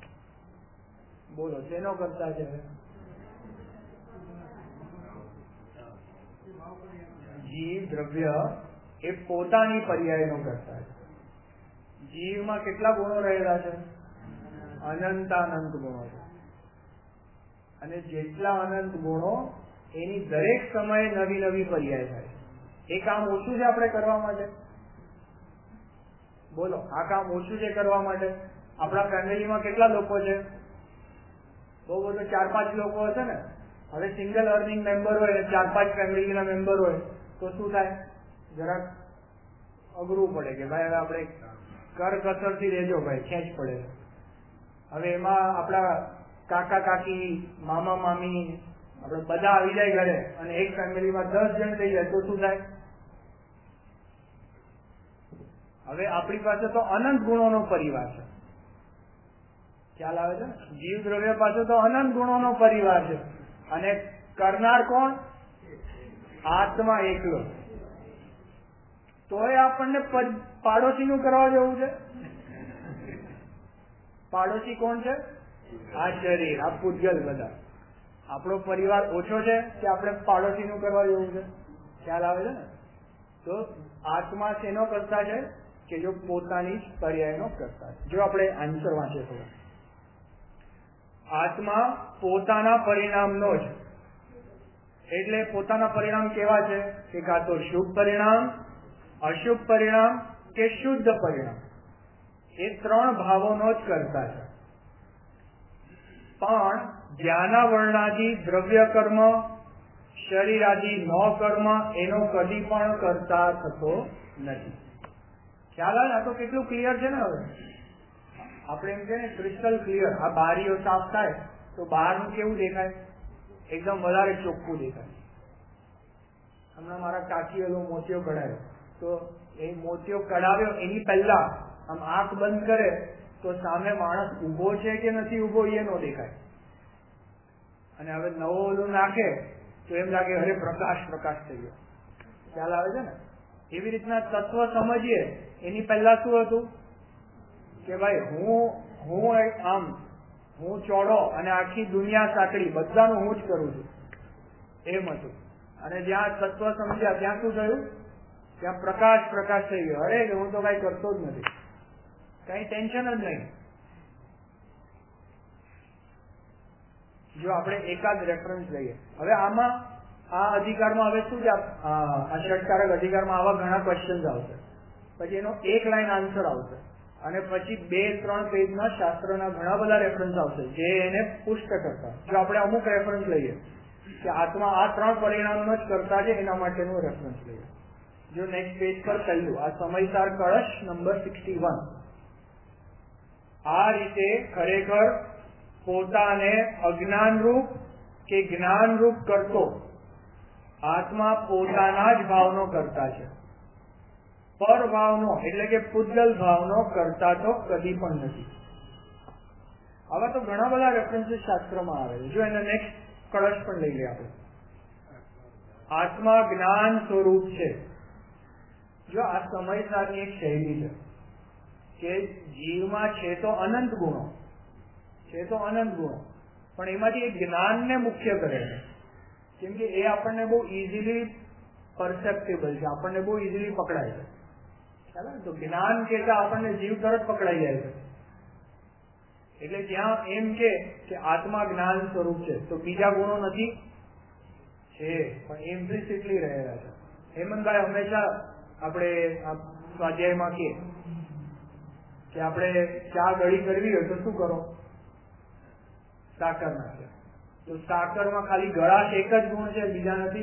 બોલો, શેનો કરતા છે? જીવ દ્રવ્ય એ પોતાની પર્યાયનો કરતા છે. જીવમાં કેટલા ગુણો રહેલા છે? અનંતાનંત ગુણો છે. અને જેટલા અનંત ગુણો એની દરેક સમયે નવી નવી પર્યાય થાય. એ કામ ઓછું છે આપણે કરવા માટે? બોલો, આ કામ ઓછું છે કરવા માટે? આપણા ફેમિલીમાં કેટલા લોકો છે? બહુ બધું ચાર પાંચ લોકો હશે ને. હવે સિંગલ અર્નિંગ મેમ્બર હોય, ચાર પાંચ ફેમિલીના મેમ્બર હોય તો શું થાય? જરાક અઘરું પડે કે ભાઈ હવે આપણે કરકસરથી રહેજો ભાઈ, ખેંચ પડે. હવે એમાં આપણા કાકા કાકી, મામા મામી, આપણે બધા આવી જાય ઘરે અને એક ફેમિલીમાં દસ જણ થઈ જાય તો શું થાય? હવે આપણી પાસે તો અનંત ગુણોનો પરિવાર છે. ખ્યાલ આવે છે ને? જીવ દ્રવ્ય પાસે તો અનંત ગુણોનો પરિવાર છે અને કરનાર કોણ? આત્મા એકલો. તોય આપણને પાડોશીનું કરવા જેવું છે. પાડોશી કોણ છે? આ શરીર, આ પૂતગલ બધા. આપણો પરિવાર ઓછો છે કે આપણે પાડોશીનું કરવા જેવું છે? ખ્યાલ આવે છે ને? તો આત્મા શેનો કરતા છે? કે જો પોતાની જ પર્યાયનો કરતા છે. જો આપણે આન્સર વાંચીએ થોડો, આત્મા પોતાના પરિણામનો જ, એટલે પોતાના પરિણામ કેવા છે? કે કાં તો શુભ પરિણામ, અશુભ પરિણામ કે શુદ્ધ પરિણામ, એ ત્રણ ભાવોનો જ કરતા છે. પણ જ્ઞાનાવરણાદી દ્રવ્ય કર્મ, શરીરાદી નો કર્મ એનો કદી પણ કરતા થતો નથી. ખ્યાલ આવે? આ તો કેટલું ક્લિયર છે ને. હવે આપણે એમ કે ને ક્રિસ્ટલ ક્લિયર. આ બારીઓ સાફ થાય તો બહારનું કેવું દેખાય? એકદમ વધારે ચોખ્ખું દેખાય. હમણાં મારા કાકી એલો મોતિયો કઢાયો તો એ મોતિયો કઢાવ્યો એની પહેલા આમ આંખ બંધ કરે તો સામે માણસ ઉભો છે કે નથી ઉભો એ નો દેખાય. અને હવે નવો ઓલું નાખે તો એમ લાગે અરે પ્રકાશ પ્રકાશ થઈ ગયો. ખ્યાલ આવે છે ને? એવી રીતના તત્વ સમજીએ એની પહેલા શું હતું કે ભાઈ હું હું આમ હું ચોડો અને આખી દુનિયા સાંકડી, બધાનું હું જ કરું છું, એમ હતું. અને જ્યાં તત્વ સમજ્યા ત્યાં શું થયું? ત્યાં પ્રકાશ પ્રકાશ થઈ ગયો. અરે હું તો કઈ કરતો જ નથી, કઈ ટેન્શન જ નહીં. જો આપણે એકાદ રેફરન્સ લઈએ, હવે આમાં આ અધિકારમાં હવે શું છે? આ ષટકારક અધિકારમાં આવા ઘણા ક્વેશ્ચન આવશે, પછી એનો એક લાઈન આન્સર આવશે અને પછી બે ત્રણ પેજના શાસ્ત્રના ઘણા બધા રેફરન્સ આવશે જે એને પુષ્ટ કરતા. જો આપણે અમુક રેફરન્સ લઈએ કે આત્મા આ ત્રણ પરિણામો જ કરતા છે, એના માટેનું રેફરન્સ લઈએ. જો નેક્સ્ટ પેજ પર પહેલું આ સમયસાર કળશ નંબર સિક્સટી વન. આ રીતે ખરેખર પોતાને અજ્ઞાનરૂપ કે જ્ઞાનરૂપ કરતો આત્મા પોતાના જ ભાવનો કરતા છે. પર ભાવનો એટલે કે પૂતગલ ભાવનો કરતા તો કદી પણ નથી. આવા તો ઘણા બધા રેફરન્સીસ શાસ્ત્રમાં આવે છે. જો એના નેક્સ્ટ કળશ પણ લઈ લઈએ આપણે. આત્મા જ્ઞાન સ્વરૂપ છે. જો આ સમયસારની એક શૈલી છે કે જીવમાં છે તો અનંત ગુણો છે તો અનંત ગુણો પણ એમાંથી એક જ્ઞાનને મુખ્ય કરે છે. કેમ કે એ આપણને બહુ ઇઝીલી પરસેપ્ટેબલ છે, આપણને બહુ ઇઝીલી પકડાય છે. ચાલો, તો જ્ઞાન કહેતા આપણને જીવ તરત પકડાઈ જાય છે. એટલે ત્યાં એમ કે આત્મા જ્ઞાન સ્વરૂપ છે તો બીજા ગુણો નથી છે પણ ઇમ્પ્લિસિટલી રહેલા છે. હેમંતભાઈ હંમેશા આપણે સ્વાધ્યાયમાં કહીએ કે આપણે ચા ગળી કરવી હોય તો શું કરો? સાકર નાખે. તો સાકરમાં ખાલી ગળાશ એક જ ગુણ છે, બીજા નથી?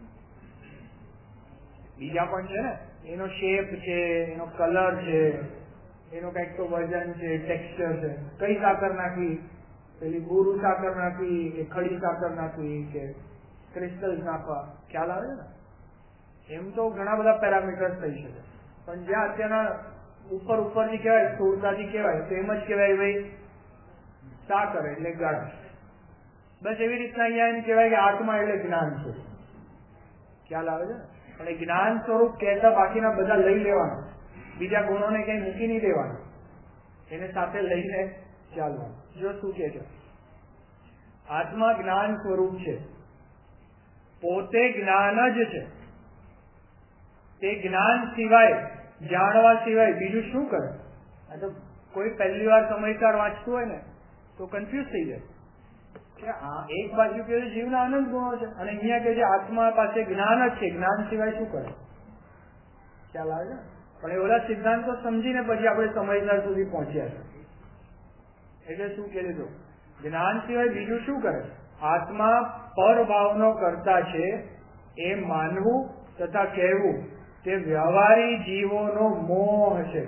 બીજા પણ છે ને. એનો શેપ છે, એનો કલર છે, એનો કઈક તો વજન છે, ટેક્સચર છે. કઈ સાકર નાખવી? પેલી ગુરુ સાકર નાખવી કે ખડી સાકર નાખવી કે ક્રિસ્ટલ નાખવા? ખ્યાલ આવે ને? એમ તો ઘણા બધા પેરામીટર્સ થઈ શકે પણ જ્યાં અત્યારના ઉપર ઉપરથી કહેવાય, સ્થૂળતાથી કહેવાય તો એમ જ કહેવાય ભાઈ સાકર એટલે ગળા. બસ એવી રીતના અહીંયા એમ કહેવાય કે આત્મા એટલે જ્ઞાન સ્વરૂપ. ખ્યાલ આવે છે? પણ એ જ્ઞાન સ્વરૂપ કહેતા બાકીના બધા લઈ લેવાના, બીજા ગુણોને કઈ મૂકી નહીં દેવાના, એને સાથે લઈને ચાલવાનું. જો શું કે છે, આત્મા જ્ઞાન સ્વરૂપ છે, પોતે જ્ઞાન જ છે. તે જ્ઞાન સિવાય, જાણવા સિવાય બીજું શું કરે? આ તો કોઈ પહેલી વાર સમયસર વાંચતું હોય ને તો કન્ફ્યુઝ થઈ જાય કે આ એક બાજુ કે જીવના અનંત ગુણો છે અને અહીંયા કે જે આત્મા પાસે જ્ઞાન જ છે, જ્ઞાન સિવાય શું કરે? ખ્યાલ આવે છે? પણ એ ઓલા સિદ્ધાંતો સમજીને પછી આપણે સમજદાર સુધી પહોંચ્યા છે. એટલે શું કે લીધું? જ્ઞાન સિવાય બીજું શું કરે? આત્મા પરભાવનો કરતા છે એ માનવું તથા કહેવું તે વ્યવહારી જીવોનો મોહ છે.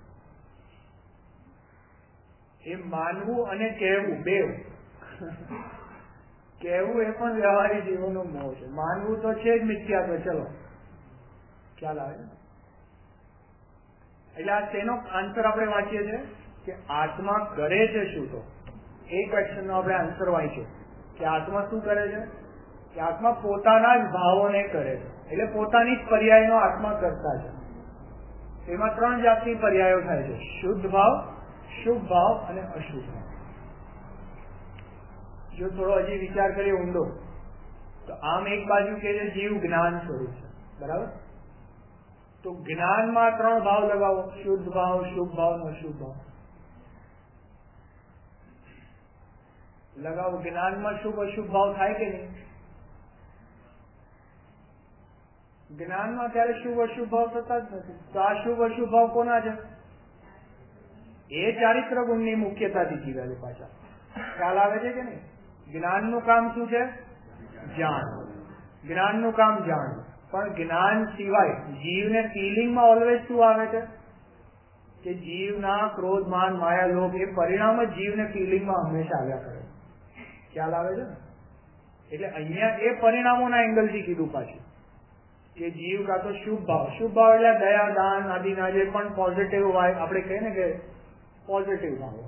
એ માનવું અને કહેવું બે, કહેવું એ પણ વ્યવહારી જીવોનો મોહ છે. માનવું તો છે જ મિથ્યાત્વ. ચલો ખ્યાલ આવે છે? એટલે આ તેનો આન્સર આપણે વાંચીએ છીએ કે આત્મા કરે છે શું? તો એ ક્વેશ્ચન નો આપણે આન્સર વાંચ્યો કે આત્મા શું કરે છે? કે આત્મા પોતાના જ ભાવોને કરે છે. એટલે પોતાની જ પર્યાયનો આત્મા કરતા છે. એમાં ત્રણ જાતની પર્યાયો થાય છે: શુદ્ધ ભાવ, શુભ ભાવ અને અશુભ ભાવ. જો થોડો હજી વિચાર કરીએ ઊંડો તો આમ એક બાજુ કે છે જીવ જ્ઞાન સ્વરૂપ છે, બરાબર? તો જ્ઞાનમાં ત્રણ ભાવ લગાવો: શુદ્ધ ભાવ, શુભ ભાવ અને અશુભ ભાવ લગાવો. જ્ઞાનમાં શુભ અશુભ ભાવ થાય કે નહીં? જ્ઞાનમાં ત્યારે શુભ અશુભ ભાવ થતા જ નથી. તો આ શુભ અશુભ ભાવ કોના છે? એ ચારિત્ર ગુણની મુખ્યતાથી જીવ્યા છે પાછા. ખ્યાલ આવે છે કે નહીં? જ્ઞાનનું કામ શું છે? જાણવું. જ્ઞાનનું કામ જાણવું. પણ જ્ઞાન સિવાય જીવને ફિલિંગમાં ઓલવેઝ શું આવે છે? કે જીવના ક્રોધ, માન, માયા, લોભ એ પરિણામ જ જીવને ફિલિંગમાં હંમેશા આવ્યા કરે. ખ્યાલ આવે છે ને? એટલે અહીંયા એ પરિણામોના એંગલથી કીધું પાછું કે જીવ કાં તો શુભ ભાવ, શુભ ભાવ એટલે દયા, દાન આદિના જે પણ પોઝિટિવ હોય, આપણે કહીએ ને કે પોઝિટિવ ભાવો.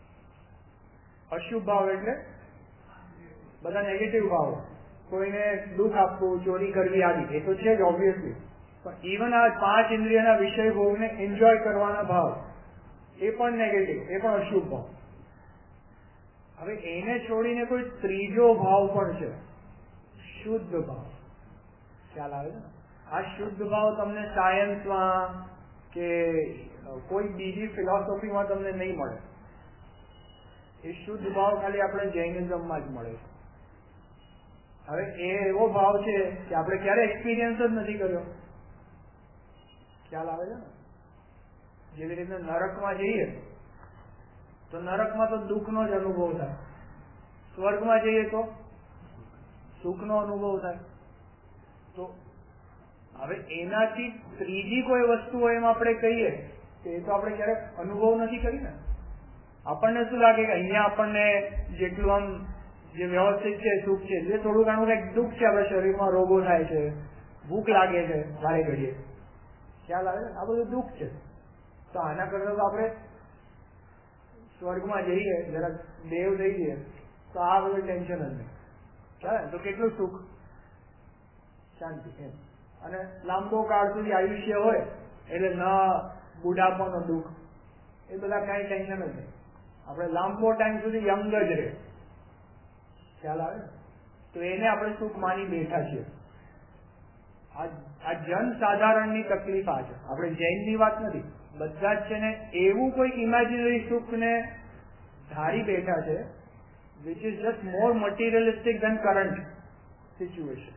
અશુભ ભાવ એટલે બધા નેગેટિવ ભાવો, કોઈને દુઃખ આપવું, ચોરી કરવી આદિ. એ તો છે જ ઓબ્વિયસલી. પણ ઇવન આ પાંચ ઇન્દ્રિયના વિષય ભોગને એન્જોય કરવાના ભાવ એ પણ નેગેટિવ, એ પણ અશુભ ભાવ. હવે એને છોડીને કોઈ ત્રીજો ભાવ પણ છે, શુદ્ધ ભાવ. ખ્યાલ આવે છે? આ શુદ્ધ ભાવ તમને સાયન્સમાં કે કોઈ બીજી ફિલોસોફીમાં તમને નહીં મળે. એ શુદ્ધ ભાવ ખાલી આપણે જૈનિઝમમાં જ મળે છે. હવે એ એવો ભાવ છે કે આપણે ક્યારે એક્સપિરિયન્સ જ નથી કર્યો. ખ્યાલ આવે છે ને? જેવી રીતે નરકમાં જઈએ તો નરકમાં તો દુઃખનો જ અનુભવ થાય, સ્વર્ગમાં જઈએ તો સુખનો અનુભવ થાય. તો હવે એનાથી ત્રીજી કોઈ વસ્તુ હોય એમ આપણે કહીએ તો એ તો આપણે ક્યારેક અનુભવ નથી કરી ને. આપણને શું લાગે કે અહીંયા આપણને જેટલું આમ જે વ્યવસ્થિત છે, સુખ છે, જે થોડું ઘણું કંઈક દુઃખ છે, આપણા શરીરમાં રોગો થાય છે, ભૂખ લાગે છે વારે ઘડીએ. ખ્યાલ આવે? આ બધું દુઃખ છે. તો આના કરતા તો આપણે સ્વર્ગમાં જઈએ, જરા દેવ થઈ જઈએ તો આ બધું ટેન્શન જ નહીં. ચાલે તો કેટલું સુખ, શાંતિ એમ. અને લાંબો કાળ સુધી આયુષ્ય હોય એટલે ન બુઢાપોનો દુઃખ, એ બધા કઈ ટેન્શન જ નહીં. આપણે લાંબો ટાઈમ સુધી યંગ જ રહે. ખ્યાલ આવે? તો એને આપણે સુખ માની બેઠા છીએ. આ જન સાધારણની તકલીફ આ છે. આપણે જૈનની વાત નથી, બધા જ છે ને એવું કોઈ ઇમેજિનરી સુખ ને ધારી બેઠા છે which is just more materialistic than current situation.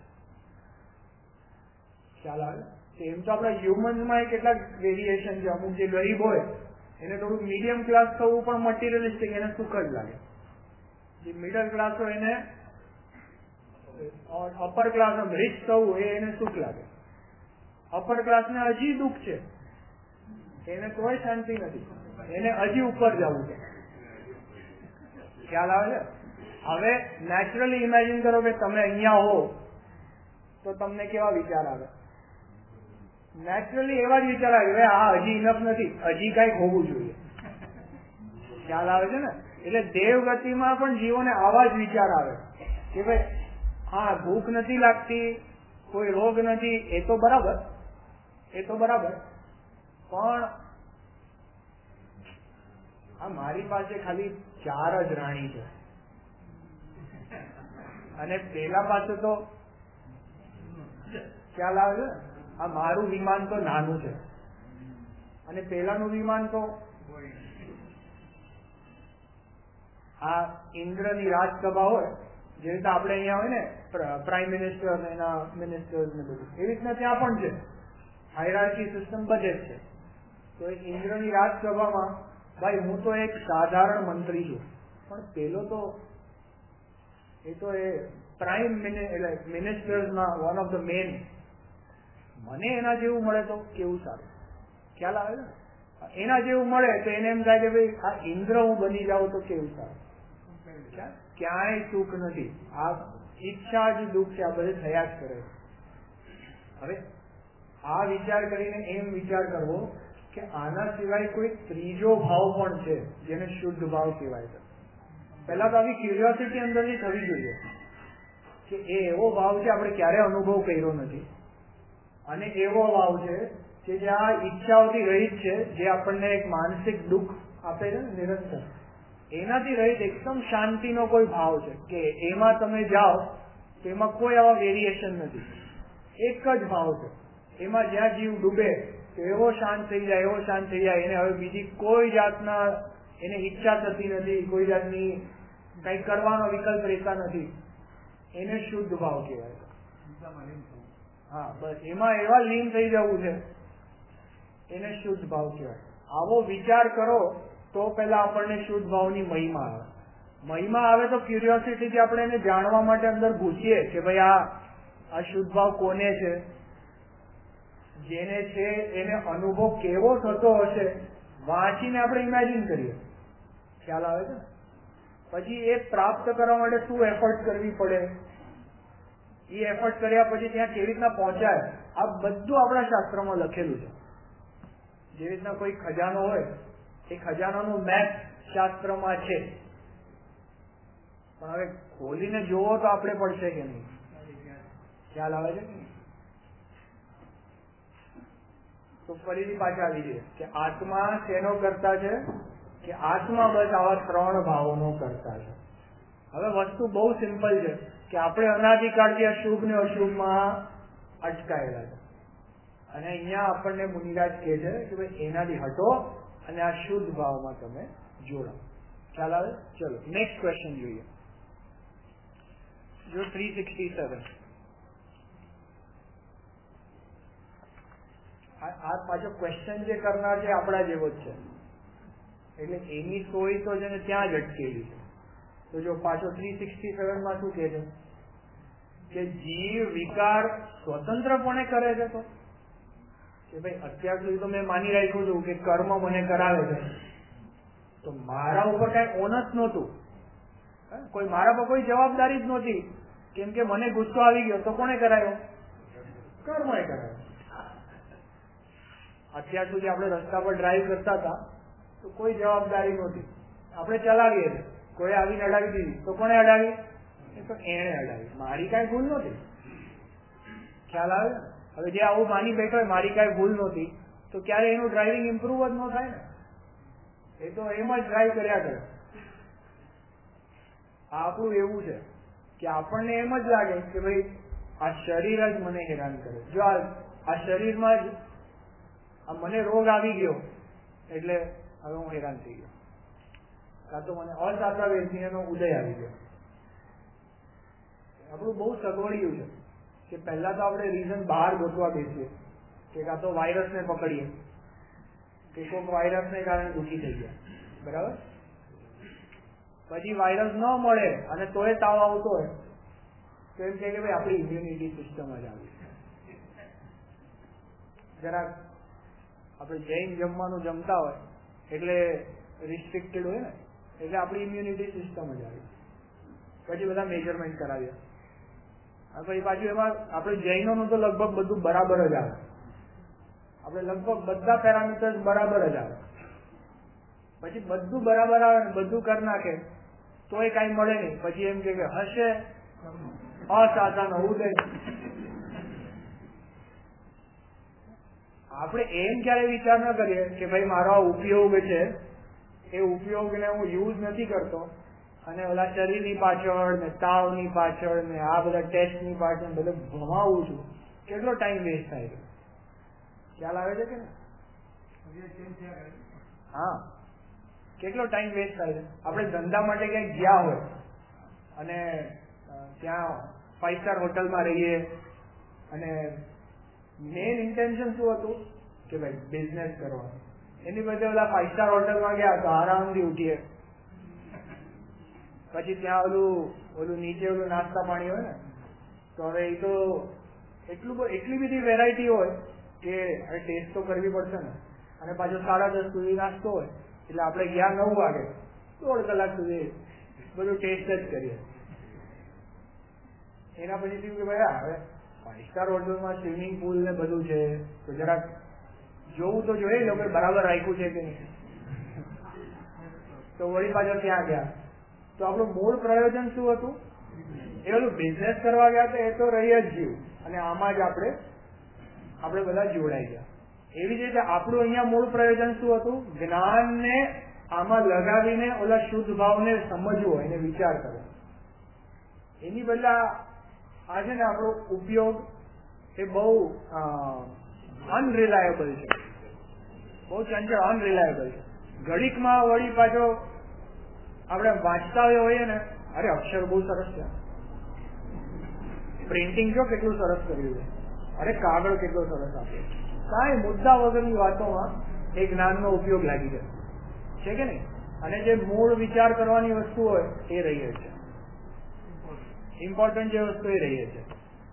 ખ્યાલ આવે? એમ તો આપણા હ્યુમન્સમાં કેટલાક વેરિએશન છે. અમુક જે ગરીબ હોય એને થોડુંક મીડિયમ ક્લાસ થવું પણ મટીરિયલિસ્ટિક, એને સુખ જ લાગે. જે મિડલ ક્લાસ હોય એને અપર ક્લાસ રીચ થવું એ એને સુખ લાગે. અપર ક્લાસને હજી દુઃખ છે, એને કોઈ શાંતિ નથી, એને હજી ઉપર જવું છે. ખ્યાલ આવે છે? હવે નેચરલી ઇમેજિન કરો કે તમે અહીંયા હો તો તમને કેવા વિચાર આવે? નેચરલી એવા જ વિચાર આવે, આ હજી ઇનફ નથી, હજી કઈક હોવું જોઈએ. ખ્યાલ આવે છે ને? એટલે દેવગતિમાં પણ જીવોને આવા જ વિચાર આવે કે ભાઈ હા ભૂખ નથી લાગતી, કોઈ રોગ નથી, એ તો બરાબર, એ તો બરાબર, પણ આ મારી પાસે ખાલી ચાર જ રાણી છે અને પેલા પાસે તો ખ્યાલ આવે છે, આ મારું વિમાન તો નાનું છે અને પેલાનું વિમાન તો આ ઇન્દ્રની રાજસભા હોય જે રીતે આપણે અહીંયા હોય ને પ્રાઇમ મિનિસ્ટર એના મિનિસ્ટર્સ ને બધું, એવી રીતના ત્યાં પણ છે, હાયરાર્કી સિસ્ટમ બધે જ છે. તો એ ઇન્દ્રની રાજસભામાં ભાઈ હું તો એક સાધારણ મંત્રી છું, પણ પેલો તો એ તો એ પ્રાઇમ એટલે મિનિસ્ટર્સમાં વન ઓફ ધ મેન, મને એના જેવું મળે તો કેવું સારું. ખ્યાલ આવે ને? એના જેવું મળે તો એને એમ થાય કે ભાઈ આ ઇન્દ્ર હું બની જાઉં તો કેવું સારું. ક્યાંય સુખ નથી, આ ઈચ્છા જ દુઃખ છે, આ બધે થયા જ કરે. હવે આ વિચાર કરીને એમ વિચાર કરવો કે આના સિવાય કોઈ ત્રીજો ભાવ પણ છે જેને શુદ્ધ ભાવ કહેવાય છે. પહેલા તો આવી ક્યુરિયોસિટી અંદરની થવી જોઈએ કે એ એવો ભાવ છે આપણે ક્યારે અનુભવ કર્યો નથી, અને એવો ભાવ છે કે જે આ ઈચ્છાઓથી રહિત છે, જે આપણને એક માનસિક દુઃખ આપે છે ને નિરંતર, એનાથી રહિત એકદમ શાંતિનો કોઈ ભાવ છે કે એમાં તમે જાઓ તો એમાં કોઈ આવા વેરિએશન નથી, એક જ ભાવ છે. એમાં જ્યાં જીવ ડૂબે તો એવો શાંત થઈ જાય, એવો શાંત થઈ જાય, એને હવે બીજી કોઈ જાતના એને ઈચ્છા થતી નથી, કોઈ જાતની કઈ કરવાનો વિકલ્પ રહેતા નથી, એને શુદ્ધ ભાવ કહેવાય. હા બસ એમાં એવા લીન થઈ જવું છે, એને શુદ્ધ ભાવ કહેવાય. આવો વિચાર કરો તો પેલા આપણને શુદ્ધ ભાવની મહિમા આવે. મહિમા આવે તો ક્યુરિયોસિટીથી આપણે એને જાણવા માટે અંદર ઘૂસીએ કે ભાઈ આ આ શુદ્ધ ભાવ કોને છે, જેને છે એને અનુભવ કેવો થતો હશે, વાંચીને આપણે ઇમેજિન કરીએ. ખ્યાલ આવે છે? પછી એ પ્રાપ્ત કરવા માટે શું એફર્ટ કરવી પડે, એ એફર્ટ કર્યા પછી ત્યાં કેવી રીતના પહોંચાય, આ બધું આપણા શાસ્ત્રમાં લખેલું છે. જે રીતના કોઈ ખજાનો હોય એ ખજાનાનું મેપ શાસ્ત્રમાં છે, પણ હવે ખોલીને જોવો તો આપણે પડશે કે નહીં. ખ્યાલ આવે છે? તો ફરીથી પાછા આવી જઈએ કે આત્મા શેનો કરતા છે, કે આત્મા બસ આવા ત્રણ ભાવોનો કરતા છે. હવે વસ્તુ બહુ સિમ્પલ છે કે આપણે અનાદિકાળથી અશુભ ને અશુભમાં અટકાયેલા છે, અને અહીંયા આપણને મુનિરાજ કહે છે કે ભાઈ એનાથી હટો અને આ શુદ્ધ ભાવમાં તમે જોડાઓ. ખ્યાલ આવે? ચલો નેક્સ્ટ ક્વેશ્ચન જોઈએ. જો થ્રી સિક્સટી સેવન આ પાછો ક્વેશ્ચન જે કરનાર છે આપણા જેવો જ છે, એટલે એની સોય તો જેને ત્યાં જ અટકેલી છે. તો જો પાછો થ્રી સિક્સટી સેવન માં શું કહે છે કે જીવ વિકાર સ્વતંત્રપણે કરે છે, તો કે ભાઈ અત્યાર સુધી તો મેં માની રાખ્યું હતું કે કર્મ મને કરાવે છે, તો મારા ઉપર કઈ ઓનસ નહોતું, કોઈ મારા પર કોઈ જવાબદારી જ નહોતી, કેમ કે મને ગુસ્સો આવી ગયો તો કોને કરાયો? કર્મએ કરાયો. અત્યાર સુધી આપણે રસ્તા પર ડ્રાઈવ કરતા હતા તો કોઈ જવાબદારી નહોતી, આપણે ચલાવીએ, કોઈ આવીને અડાવી દીધી તો કોને અડાવી? એ તો એને અડાવી, મારી કઈ ભૂલ નહોતી. ખ્યાલ આવે? હવે જે આવું માની બેઠો હોય મારી કઈ ભૂલ નહોતી, તો ક્યારે એનું ડ્રાઇવિંગ ઇમ્પ્રુવ જ ન થાય ને, એ તો એમ જ ડ્રાઈવ કર્યા કરે. આપણું એવું છે કે આપણને એમ જ લાગે કે ભાઈ આ શરીર જ મને હેરાન કરે, જો આ શરીરમાં જ આ મને રોગ આવી ગયો એટલે હવે હું હેરાન થઈ ગયો, કાં તો મને અસાધ્ય વેદનાનો ઉદય આવી ગયો. આપણું બહુ સગવડિયું છે કે પહેલા તો આપણે રીઝન બહાર ગોતવા બેસીએ કે કાં તો વાયરસને પકડીએ કે કોઈક વાયરસને કારણે દુઃખી થઈ ગયા, બરાબર. પછી વાયરસ ન મળે અને તોય તાવ આવતો હોય તો એમ કહે કે ભાઈ આપણી ઇમ્યુનિટી સિસ્ટમ જ આવી. જરાક આપણે જૈન જમવાનું જમતા હોય એટલે રિસ્ટ્રિક્ટેડ હોય ને, એટલે આપણી ઇમ્યુનિટી સિસ્ટમ જ આવી. પછી બધા મેજરમેન્ટ કરાવ્યા, પછી પાછું એમાં આપણે જૈનોનું તો લગભગ બધું બરાબર જ આવે, આપણે લગભગ બધા પેરામીટર્સ બરાબર જ આવે. પછી બધું બરાબર આવે ને બધું કરી નાખે તો એ કઈ મળે નહીં. પછી એમ કે હશે અસાધાનો ઉદય. આપણે એમ ક્યારે વિચાર ન કરીએ કે ભાઈ મારો આ ઉપયોગ છે, એ ઉપયોગને હું યુઝ નથી કરતો અને ઓલા શરીરની પાછળ ને તાવની પાછળ ને આ બધા ટેસ્ટની પાછળ બધું ભમાવું છું, કેટલો ટાઈમ વેસ્ટ થાય છે. ખ્યાલ આવે છે કે ને? હા, કેટલો ટાઈમ વેસ્ટ થાય છે. આપણે ધંધા માટે ક્યાંક ગયા હોય અને ત્યાં ફાઈવ સ્ટાર હોટલમાં રહીએ અને મેઇન ઇન્ટેન્શન શું હતું કે ભાઈ બિઝનેસ કરવાનો. એની બદલે ઓલા ફાઈવ સ્ટાર હોટલમાં ગયા તો આરામથી ઉઠીએ, પછી ત્યાં ઓલું ઓલું નીચે ઓલું નાસ્તા પાણી હોય ને, તો હવે એ તો એટલું એટલી બધી વેરાયટી હોય કે હવે ટેસ્ટ તો કરવી પડશે ને. અને પાછો સાડા દસ સુધી નાસ્તો હોય એટલે આપણે ગયા નવ વાગે દોઢ કલાક સુધી બધું ટેસ્ટ જ કરીએ. એના પછી થયું કે ભાઈ હવે ફાઈવ સ્ટાર હોટલમાં સ્વિમિંગ પુલ ને બધું છે તો જરાક જોવું તો જોઈએ લોકો બરાબર રાખ્યું છે કે નહીં. તો વળી પાછળ ત્યાં ગયા તો આપણું મૂળ પ્રયોજન શું હતું? એ બધું બિઝનેસ કરવા ગયા તો એ તો રહી જ જીવ અને આમાં જ આપણે આપણે બધા જોડાઈ ગયા. એવી જ રીતે આપણું અહીંયા મૂળ પ્રયોજન શું હતું? જ્ઞાનને આમાં લગાવીને ઓલા શુદ્ધ ભાવને સમજવો, એને વિચાર કરવો. એની બદલે આ છે ને આપણો ઉપયોગ એ બહુ અનરિલાયેબલ છે, બહુ ચંચળ અનરિલાયેબલ છે. ઘડીકમાં વળી પાછો આપણે વાંચતા હોઈએ ને, અરે અક્ષર બહુ સરસ છે, પ્રિન્ટિંગ જો કેટલું સરસ કર્યું છે, અરે કાગળ કેટલો સરસ આપ્યો, કાંઈ મુદ્દા વગરની વાતોમાં એ જ્ઞાનનો ઉપયોગ લાગી જાય છે કે નહીં. અને જે મૂળ વિચાર કરવાની વસ્તુ હોય એ રહી છે, ઇમ્પોર્ટન્ટ જે વસ્તુ એ રહી છે.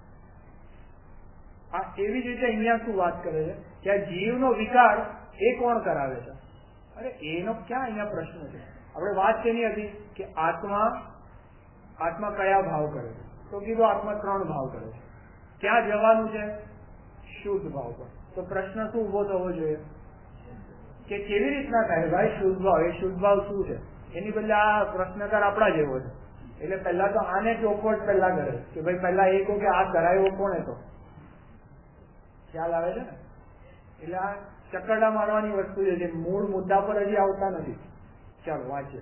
આ એવી જ રીતે અહીંયા શું વાત કરે છે કે આ જીવનો વિકાર એ કોણ કરાવે છે? અરે એનો ક્યાં અહીંયા પ્રશ્ન છે. આપણે વાત કેની હતી કે આત્મા આત્મા કયા ભાવ કરે છે? તો કીધું આત્મા ત્રણ ભાવ કરે છે. ક્યાં જવાનું છે? શુદ્ધ ભાવ પર. તો પ્રશ્ન શું ઉભો થવો જોઈએ કે કેવી રીતના થાય ભાઈ શુદ્ધ ભાવ? એ શુદ્ધ ભાવ શું છે? એની બદલે આ પ્રશ્નકાર આપણા જેવો છે. એટલે પહેલા તો આને ચોખવટ પહેલા કરે કે ભાઈ પહેલા એ કહો કે આ કરાયો કોણે? તો ખ્યાલ આવે છે ને? એટલે આ ચકરડા મારવાની વસ્તુ છે જે મૂળ મુદ્દા પર હજી આવતા નથી. ચાલો વાંચીએ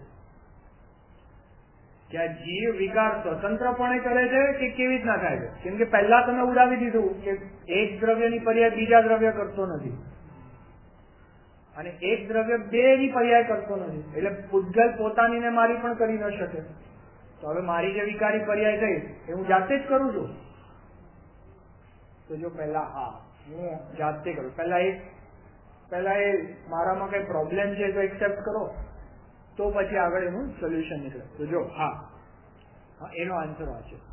કે આ જીવ વિકાર સ્વતંત્રપણે કરે છે કે કેવી રીતના થાય છે. કેમ કે પહેલા તમે ઉડાવી દીધું કે એક દ્રવ્યની પર્યાય બીજા દ્રવ્ય કરતો નથી અને એક દ્રવ્ય બે ની પર્યાય કરતો નથી. એટલે પૂતગલ પોતાની ને મારી પણ કરી ન શકે. તો હવે મારી જે વિકારી પર્યાય થઈ એ હું જાતે જ કરું છું. તો જો પહેલા હા હું જાતે કરું, પહેલા એ પહેલા એ મારામાં કઈ પ્રોબ્લેમ છે તો એક્સેપ્ટ કરો, તો પછી આગળ એનું સોલ્યુશન નીકળે. તો જો હા એનો આન્સર આ છે.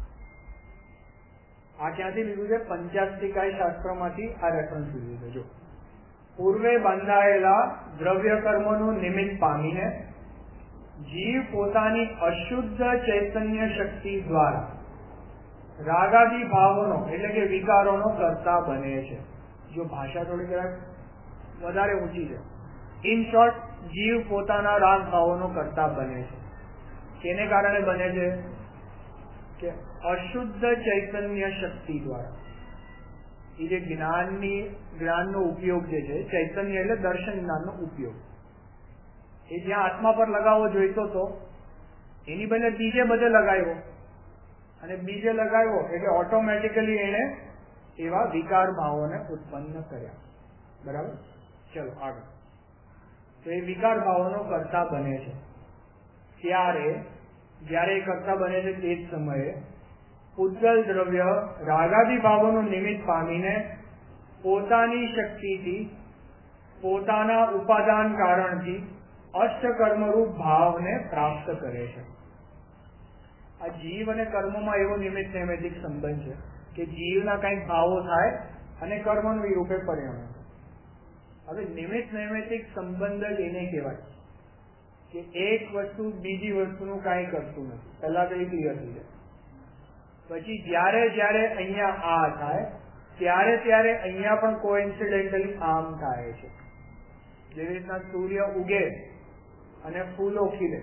આ ક્યાંથી લીધું છે? પંચાસ્તિકાય શાસ્ત્રમાંથી આ રેફરન્સ લીધું છે. જો પૂર્વે બંધાયેલા દ્રવ્ય કર્મોનું નિમિત્ત પામીને જીવ પોતાની અશુદ્ધ ચૈતન્ય શક્તિ દ્વારા રાગાદી ભાવોનો એટલે કે વિકારોનો કરતા બને છે. જો ભાષા થોડી જરાક વધારે ઊંચી છે. ઇન શોર્ટ, જીવ પોતાના રાગ ભાવોનો કરતા બને છે. કેને કારણે બને છે? કે અશુદ્ધ ચૈતન્ય શક્તિ દ્વારા. એ જે જ્ઞાનની જ્ઞાનનો ઉપયોગ જે છે, ચૈતન્ય એટલે દર્શન જ્ઞાનનો ઉપયોગ, એ જ્યાં આત્મા પર લગાવવો જોઈતો હતો એની બદલે બીજે બધે લગાવ્યો અને બીજે લગાવ્યો એટલે ઓટોમેટિકલી એને એવા વિકાર ભાવોને ઉત્પન્ન કર્યા. બરાબર? ચલો આગળ. તો એ વિકાર ભાવોનો કરતા બને છે. ત્યારે જયારે એ કરતા બને છે તે જ સમયે પૂતગલ દ્રવ્ય રાગાદી ભાવોનું નિમિત્ત પામીને પોતાની શક્તિથી પોતાના ઉપાદાન કારણથી અષ્ટકર્મરૂપ ભાવને પ્રાપ્ત કરે છે. આ જીવ અને કર્મમાં એવો નિમિત્ત નૈમિત્તિક સંબંધ છે કે જીવના કંઈક ભાવો થાય અને કર્મનું રૂપે પરિણમે. હવે નિમિત્ત નૈમિત્તિક સંબંધ જ એને કહેવાય કે એક વસ્તુ બીજી વસ્તુનું કાંઈ કરતું નથી. પહેલા તો એ ક્લિયર થઈ જાય. પછી જયારે જયારે અહીંયા આ થાય ત્યારે ત્યારે અહીંયા પણ કોઇન્સિડેન્ટલી આમ થાય છે. જેવી રીતના સૂર્ય ઉગે અને ફૂલો ખીલે,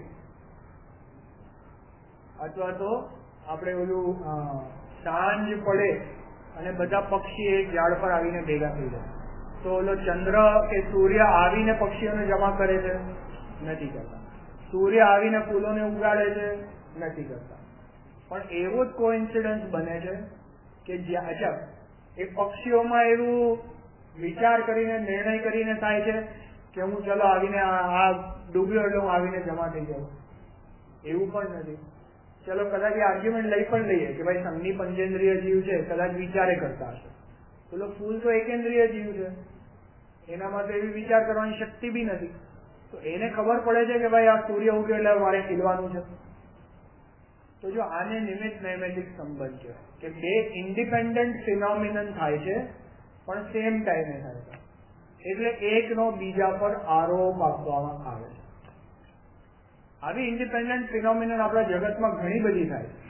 અથવા તો આપણે ઓલું સાંજ પડે અને બધા પક્ષી એક ઝાડ પર આવીને ભેગા થઈ જાય, તો ઓલો ચંદ્ર કે સૂર્ય આવીને પક્ષીઓને જમા કરે છે? નથી કરતા. સૂર્ય આવીને ફૂલોને ઉગાડે છે? નથી કરતા. પણ એવો જ કોઇન્સિડન્સ બને છે કે જ્યાં અચ્છા એ પક્ષીઓમાં એવું વિચાર કરીને નિર્ણય કરીને થાય છે કે હું ચલો આવીને આ ડૂબ્યો એટલે હું આવીને જમા થઈ જાઉં. એવું પણ નથી. ચલો કદાચ એ આર્ગ્યુમેન્ટ લઈ પણ લઈએ કે ભાઈ સંઘની પંચેન્દ્રિય જીવ છે, કદાચ વિચારે કરતા હશે. પેલો ફૂલ તો એકેન્દ્રિય જીવ છે, એનામાં તો એવી વિચાર કરવાની શક્તિ બી નથી. તો એને ખબર પડે છે કે ભાઈ આ સૂર્ય ઉગ્યો એટલે મારે ખીલવાનું છે. તો જો આને નિમિત્ત નૈમિત્તિક સંબંધ છે કે બે ઇન્ડિપેન્ડન્ટ ફિનોમિનન થાય છે પણ સેમ ટાઈમે થાય છે, એટલે એકનો બીજા પર આરોપ આપવામાં આવે છે. આવી ઇન્ડિપેન્ડન્ટ ફિનોમિનન આપણા જગતમાં ઘણી બધી થાય છે.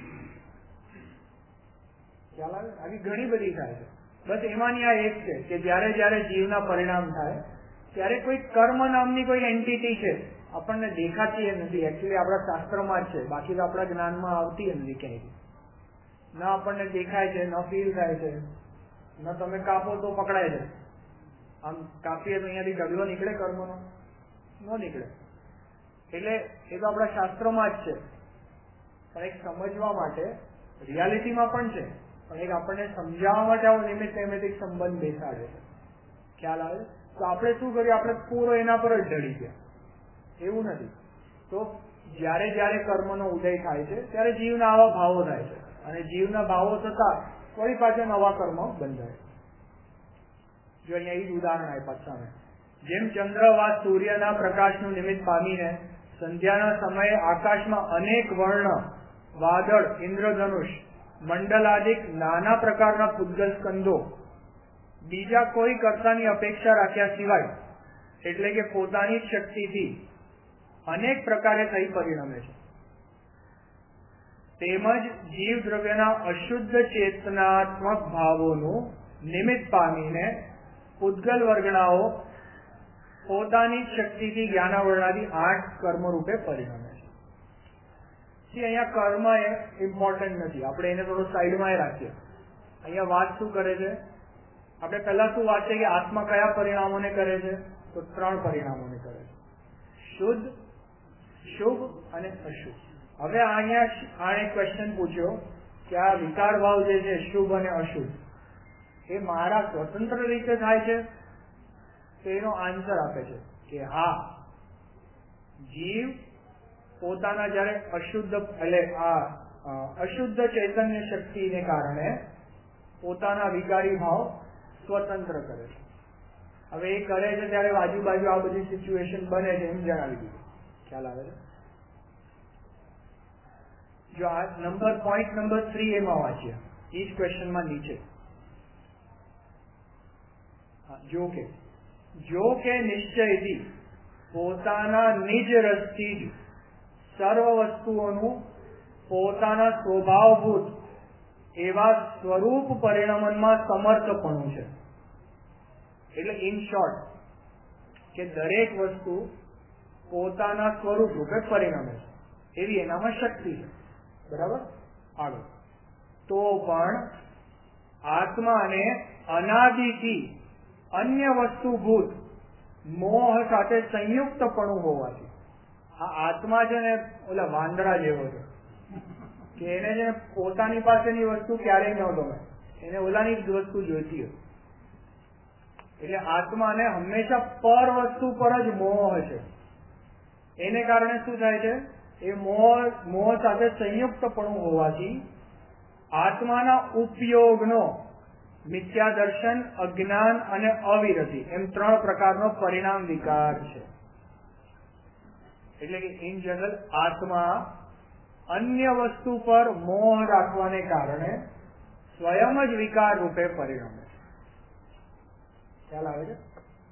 ખ્યાલ આવે? આવી ઘણી બધી થાય છે. બસ એમાંની આ એક છે કે જયારે જયારે જીવના પરિણામ થાય ત્યારે કોઈ કર્મ નામની કોઈ એન્ટિટી છે, આપણને દેખાતી નથી, એકચ્યુઅલી આપણા શાસ્ત્રમાં જ છે, બાકી તો આપણા જ્ઞાનમાં આવતી નથી ક્યાંય. ન આપણને દેખાય છે, ન ફીલ થાય છે, ન તમે કાપો તો પકડાય છે. આમ કાપીએ તો અહીંયાથી ઢગલો નીકળે કર્મનો? ન નીકળે. એટલે એ તો આપણા શાસ્ત્રોમાં જ છે. પણ એક સમજવા માટે રિયાલિટીમાં પણ છે, પણ એક આપણને સમજાવવા માટે આવો નિમિત્ત નૈમિત્તિક સંબંધ બેસાડે છે. ખ્યાલ આવે? તો આપણે શું કર્યું? આપણે પૂરો એના પર જ ઢળી ગયા. એવું નથી. તો જયારે જયારે કર્મનો ઉદય થાય છે ત્યારે જીવના આવા ભાવો થાય છે, અને જીવના ભાવો થતા ફરી પાછા નવા કર્મ બંધાય. જો અહીંયા એ જ ઉદાહરણ આપ્યા સામે. જેમ ચંદ્ર વા સૂર્યના પ્રકાશનું નિમિત્ત પામીને સંધ્યાના સમયે આકાશમાં અનેક વર્ણ, વાદળ, ઇન્દ્રધનુષ, મંડલાદિક નાના પ્રકારના પૂતગલ સ્કંદો બીજા કોઈ કર્તાની અપેક્ષા રાખ્યા સિવાય, એટલે કે પોતાની શક્તિથી અનેક પ્રકારે થઈ પરિણમે છે, તેમજ જીવ દ્રવ્યના અશુદ્ધ ચેતનાત્મક ભાવોનું નિમિત્ત પામીને પૂતગલ વર્ગણાઓ પોતાની શક્તિથી જ્ઞાનાવરણાદી આઠ કર્મ રૂપે પરિણમે છે. અહીંયા કર્મ એ ઇમ્પોર્ટન્ટ નથી, આપણે એને થોડો સાઈડમાં રાખીએ. અહીંયા વાત શું કરે છે? આપણે પહેલા શું વાત છે કે આત્મા કયા પરિણામોને કરે છે? તો ત્રણ પરિણામોને કરે છે: શુદ્ધ, શુભ અને અશુભ. હવે અહીંયા આણે ક્વેશ્ચન પૂછ્યો કે આ વિકાર ભાવ જે છે શુભ અને અશુભ એ મારા સ્વતંત્ર રીતે થાય છે? તો એનો આન્સર આપે છે કે હા, જીવ પોતાના જયારે અશુદ્ધ એટલે આ અશુદ્ધ ચૈતન્ય શક્તિને કારણે પોતાના વિકારી ભાવ સ્વતંત્ર કરે છે. હવે એ કરે છે ત્યારે આજુબાજુ આ બધી સિચ્યુએશન બને છે એમ જણાવી દીધું. ખ્યાલ આવે છે? જો આ નંબર પોઈન્ટ નંબર થ્રી એમાં વાંચીએ, એ જ ક્વેશ્ચનમાં નીચે. જો કે જો કે નિશ્ચયથી પોતાના નિજ રસથી જ સર્વ વસ્તુઓનું પોતાના સ્વભાવભૂત એવા સ્વરૂપ પરિણમનમાં સમર્થપણું છે. એટલે ઇન શોર્ટ કે દરેક વસ્તુ પોતાના સ્વરૂપ રૂપે પરિણમે છે એવી એનામાં શક્તિ છે. બરાબર? આગળ તો પણ આત્માને અનાદિથી અન્ય વસ્તુભૂત મોહ સાથે સંયુક્તપણું હોવાથી, આ આત્મા છે ને ઓલા વાંદરા જેવો છે કે એને છે પોતાની પાસેની વસ્તુ ક્યારેય ન ગમે, એને ઓલાની જ વસ્તુ જોઈતી હોય. એટલે આત્માને હંમેશા પર વસ્તુ પર જ મોહ છે. એને કારણે શું થાય છે? એ મોહ મોહ સાથે સંયુક્તપણું હોવાથી આત્માના ઉપયોગનો મિથ્યા દર્શન, અજ્ઞાન અને અવિરતિ એમ ત્રણ પ્રકારનો પરિણામ વિકાર છે. એટલે કે ઇન જનરલ આત્મા અન્ય વસ્તુ પર મોહ રાખવાને કારણે સ્વયં જ વિકાર રૂપે પરિણમે છે. ખ્યાલ આવે છે?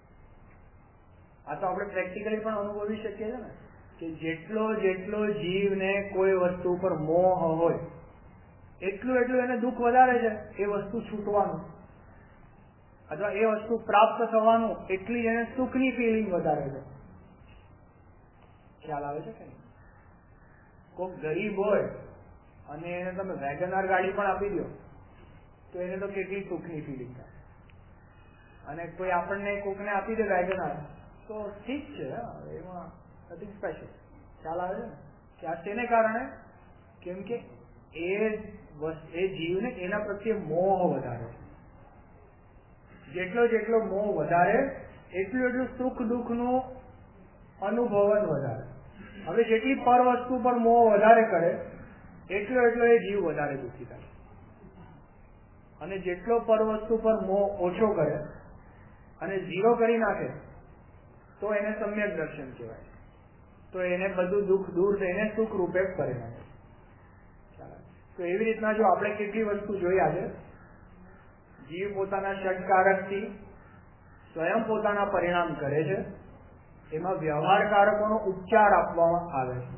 આ તો આપણે પ્રેક્ટિકલી પણ અનુભવી શકીએ છીએ ને કે જેટલો જેટલો જીવને કોઈ વસ્તુ પર મોહ હોય એટલું એટલું એને દુઃખ વધારે છે એ વસ્તુ છૂટવાનું. અથવા એ વસ્તુ પ્રાપ્ત થવાનું એટલી એને સુખની ફિલિંગ વધારે છે. ખ્યાલ આવે છે કે નહીં? કોઈ ગરીબ હોય અને એને તમે વેગનાર ગાડી પણ આપી દો તો એને તો કેટલી સુખની ફિલિંગ થાય. અને કોઈ આપણને કોકને આપી દે વેગનાર તો ઠીક છે, એમાં નથિંગ સ્પેશિયલ. ખ્યાલ આવે છે ને? કે આ તેને કારણે કેમ કે એ એ જીવને એના પ્રત્યે મોહ વધારે છે. જેટલો જેટલો મોહ વધારે એટલું એટલું સુખ દુઃખનું અનુભવન વધારે. હવે જેટલી પર વસ્તુ પર મોહ વધારે કરે એટલો એટલો એ જીવ વધારે દુઃખી થાય. અને જેટલો પર વસ્તુ પર મોહ ઓછો કરે અને ઝીરો કરી નાખે તો એને સમ્યક દર્શન કહેવાય. તો એને બધું દુઃખ દૂર થઈને સુખ રૂપે પરિણમે. તો એવી રીતના જો આપણે કેટલી વસ્તુ જોઈ આજે, જીવ પોતાના ષડકારકથી સ્વયં પોતાના પરિણામ કરે છે. એમાં વ્યવહાર કારકોનો ઉપચાર આપવામાં આવે છે.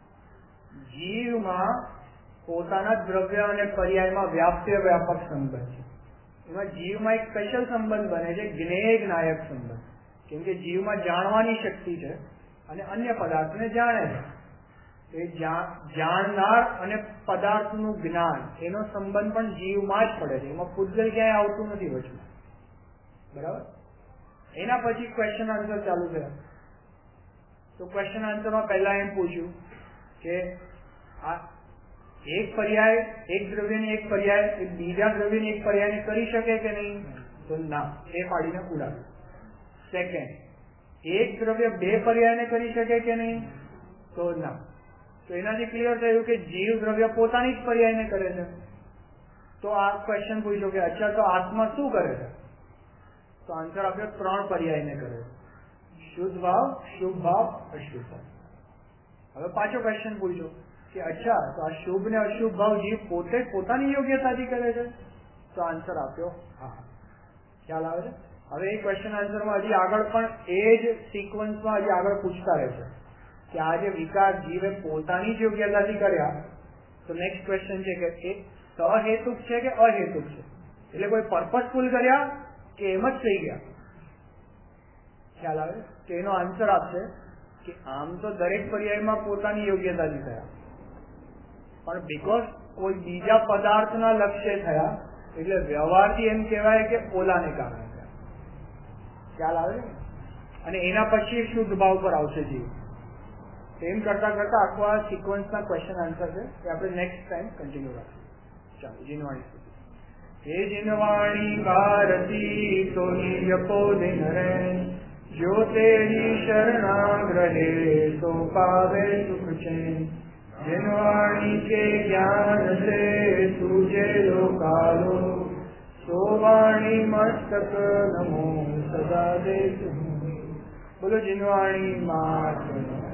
જીવમાં પોતાના દ્રવ્ય અને પર્યાયમાં વ્યાપ્ય વ્યાપક સંબંધ છે. એમાં જીવમાં એક સ્પેશિયલ સંબંધ બને છે, જ્ઞેય જ્ઞાયક સંબંધ. કેમ કે જીવમાં જાણવાની શક્તિ છે અને અન્ય પદાર્થને જાણે છે. એ જાણનાર અને પદાર્થનું જ્ઞાન એનો સંબંધ પણ જીવમાં જ પડે છે. એમાં પૂજ્ય ક્યાંય આવતું નથી વચમાં. બરાબર? એના પછી ક્વેશ્ચન આન્સર ચાલુ થયા. તો ક્વેશ્ચન આન્સરમાં પહેલા એમ પૂછ્યું કે આ એક પર્યાય એક દ્રવ્યની એક પર્યાય એક બીજા દ્રવ્યની એક પર્યાયને કરી શકે કે નહીં? તો ના, એ પાડીને ઉડાવ્યું. સેકન્ડ, એક દ્રવ્ય બે પર્યાયને કરી શકે કે નહીં? તો ના. તો એનાથી ક્લિયર થયું કે જીવ દ્રવ્ય પોતાની જ પર્યાયને કરે છે. તો આ ક્વેશ્ચન પૂછ્યો કે અચ્છા તો આત્મા શું કરે છે? તો આન્સર આપ્યો ત્રણ પર્યાયને કરે છે. શુદ્ધ ભાવ, શુભ ભાવ, અશુભ ભાવ. હવે પાછો ક્વેશ્ચન પૂછ્યો કે અચ્છા તો આ શુભ ને અશુભ ભાવ જીવ પોતે પોતાની યોગ્યતાથી કરે છે? તો આન્સર આપ્યો હા. ખ્યાલ આવે છે? હવે એ ક્વેશ્ચન આન્સરમાં હજી આગળ પણ એ જ સિક્વન્સમાં હજી આગળ પૂછતા રહે છે કે આ જે વિકાર જીવે પોતાની જ યોગ્યતાથી કર્યા, તો નેક્સ્ટ ક્વેશ્ચન છે કે એ સહેતુક છે કે અહેતુક છે? એટલે કોઈ પર્પઝફુલ કર્યા કે એમ જ થઈ ગયા? ખ્યાલ આવે? કે એનો આન્સર આપશે કે આમ તો દરેક પર્યાયમાં પોતાની યોગ્યતાથી થયા, પણ બીકોઝ કોઈ બીજા પદાર્થના લક્ષ્ય થયા એટલે વ્યવહારથી એમ કહેવાય કે ઓલાને કારણે થયા. ખ્યાલ આવે? અને એના પછી શુદ્ધ ભાવ પર આવશે જીવ. એમ કરતા કરતા આખો આ સિક્વન્સના ક્વેશ્ચન આન્સર છે એ આપણે નેક્સ્ટ ટાઈમ કન્ટિન્યુ રાખીશું. ચાલો, જીનવાણી સુધી. હે જીનવાણી ભારતી સોની યપો દિન રે જો તેરી શરણાગ્રહે તો પાવે સુખ છે. જીનવાણી કે જ્ઞાન સે સૂજે લોકાલો સો વાણી મસ્તક નમો સદા દે. બોલો જીનવાણી માત.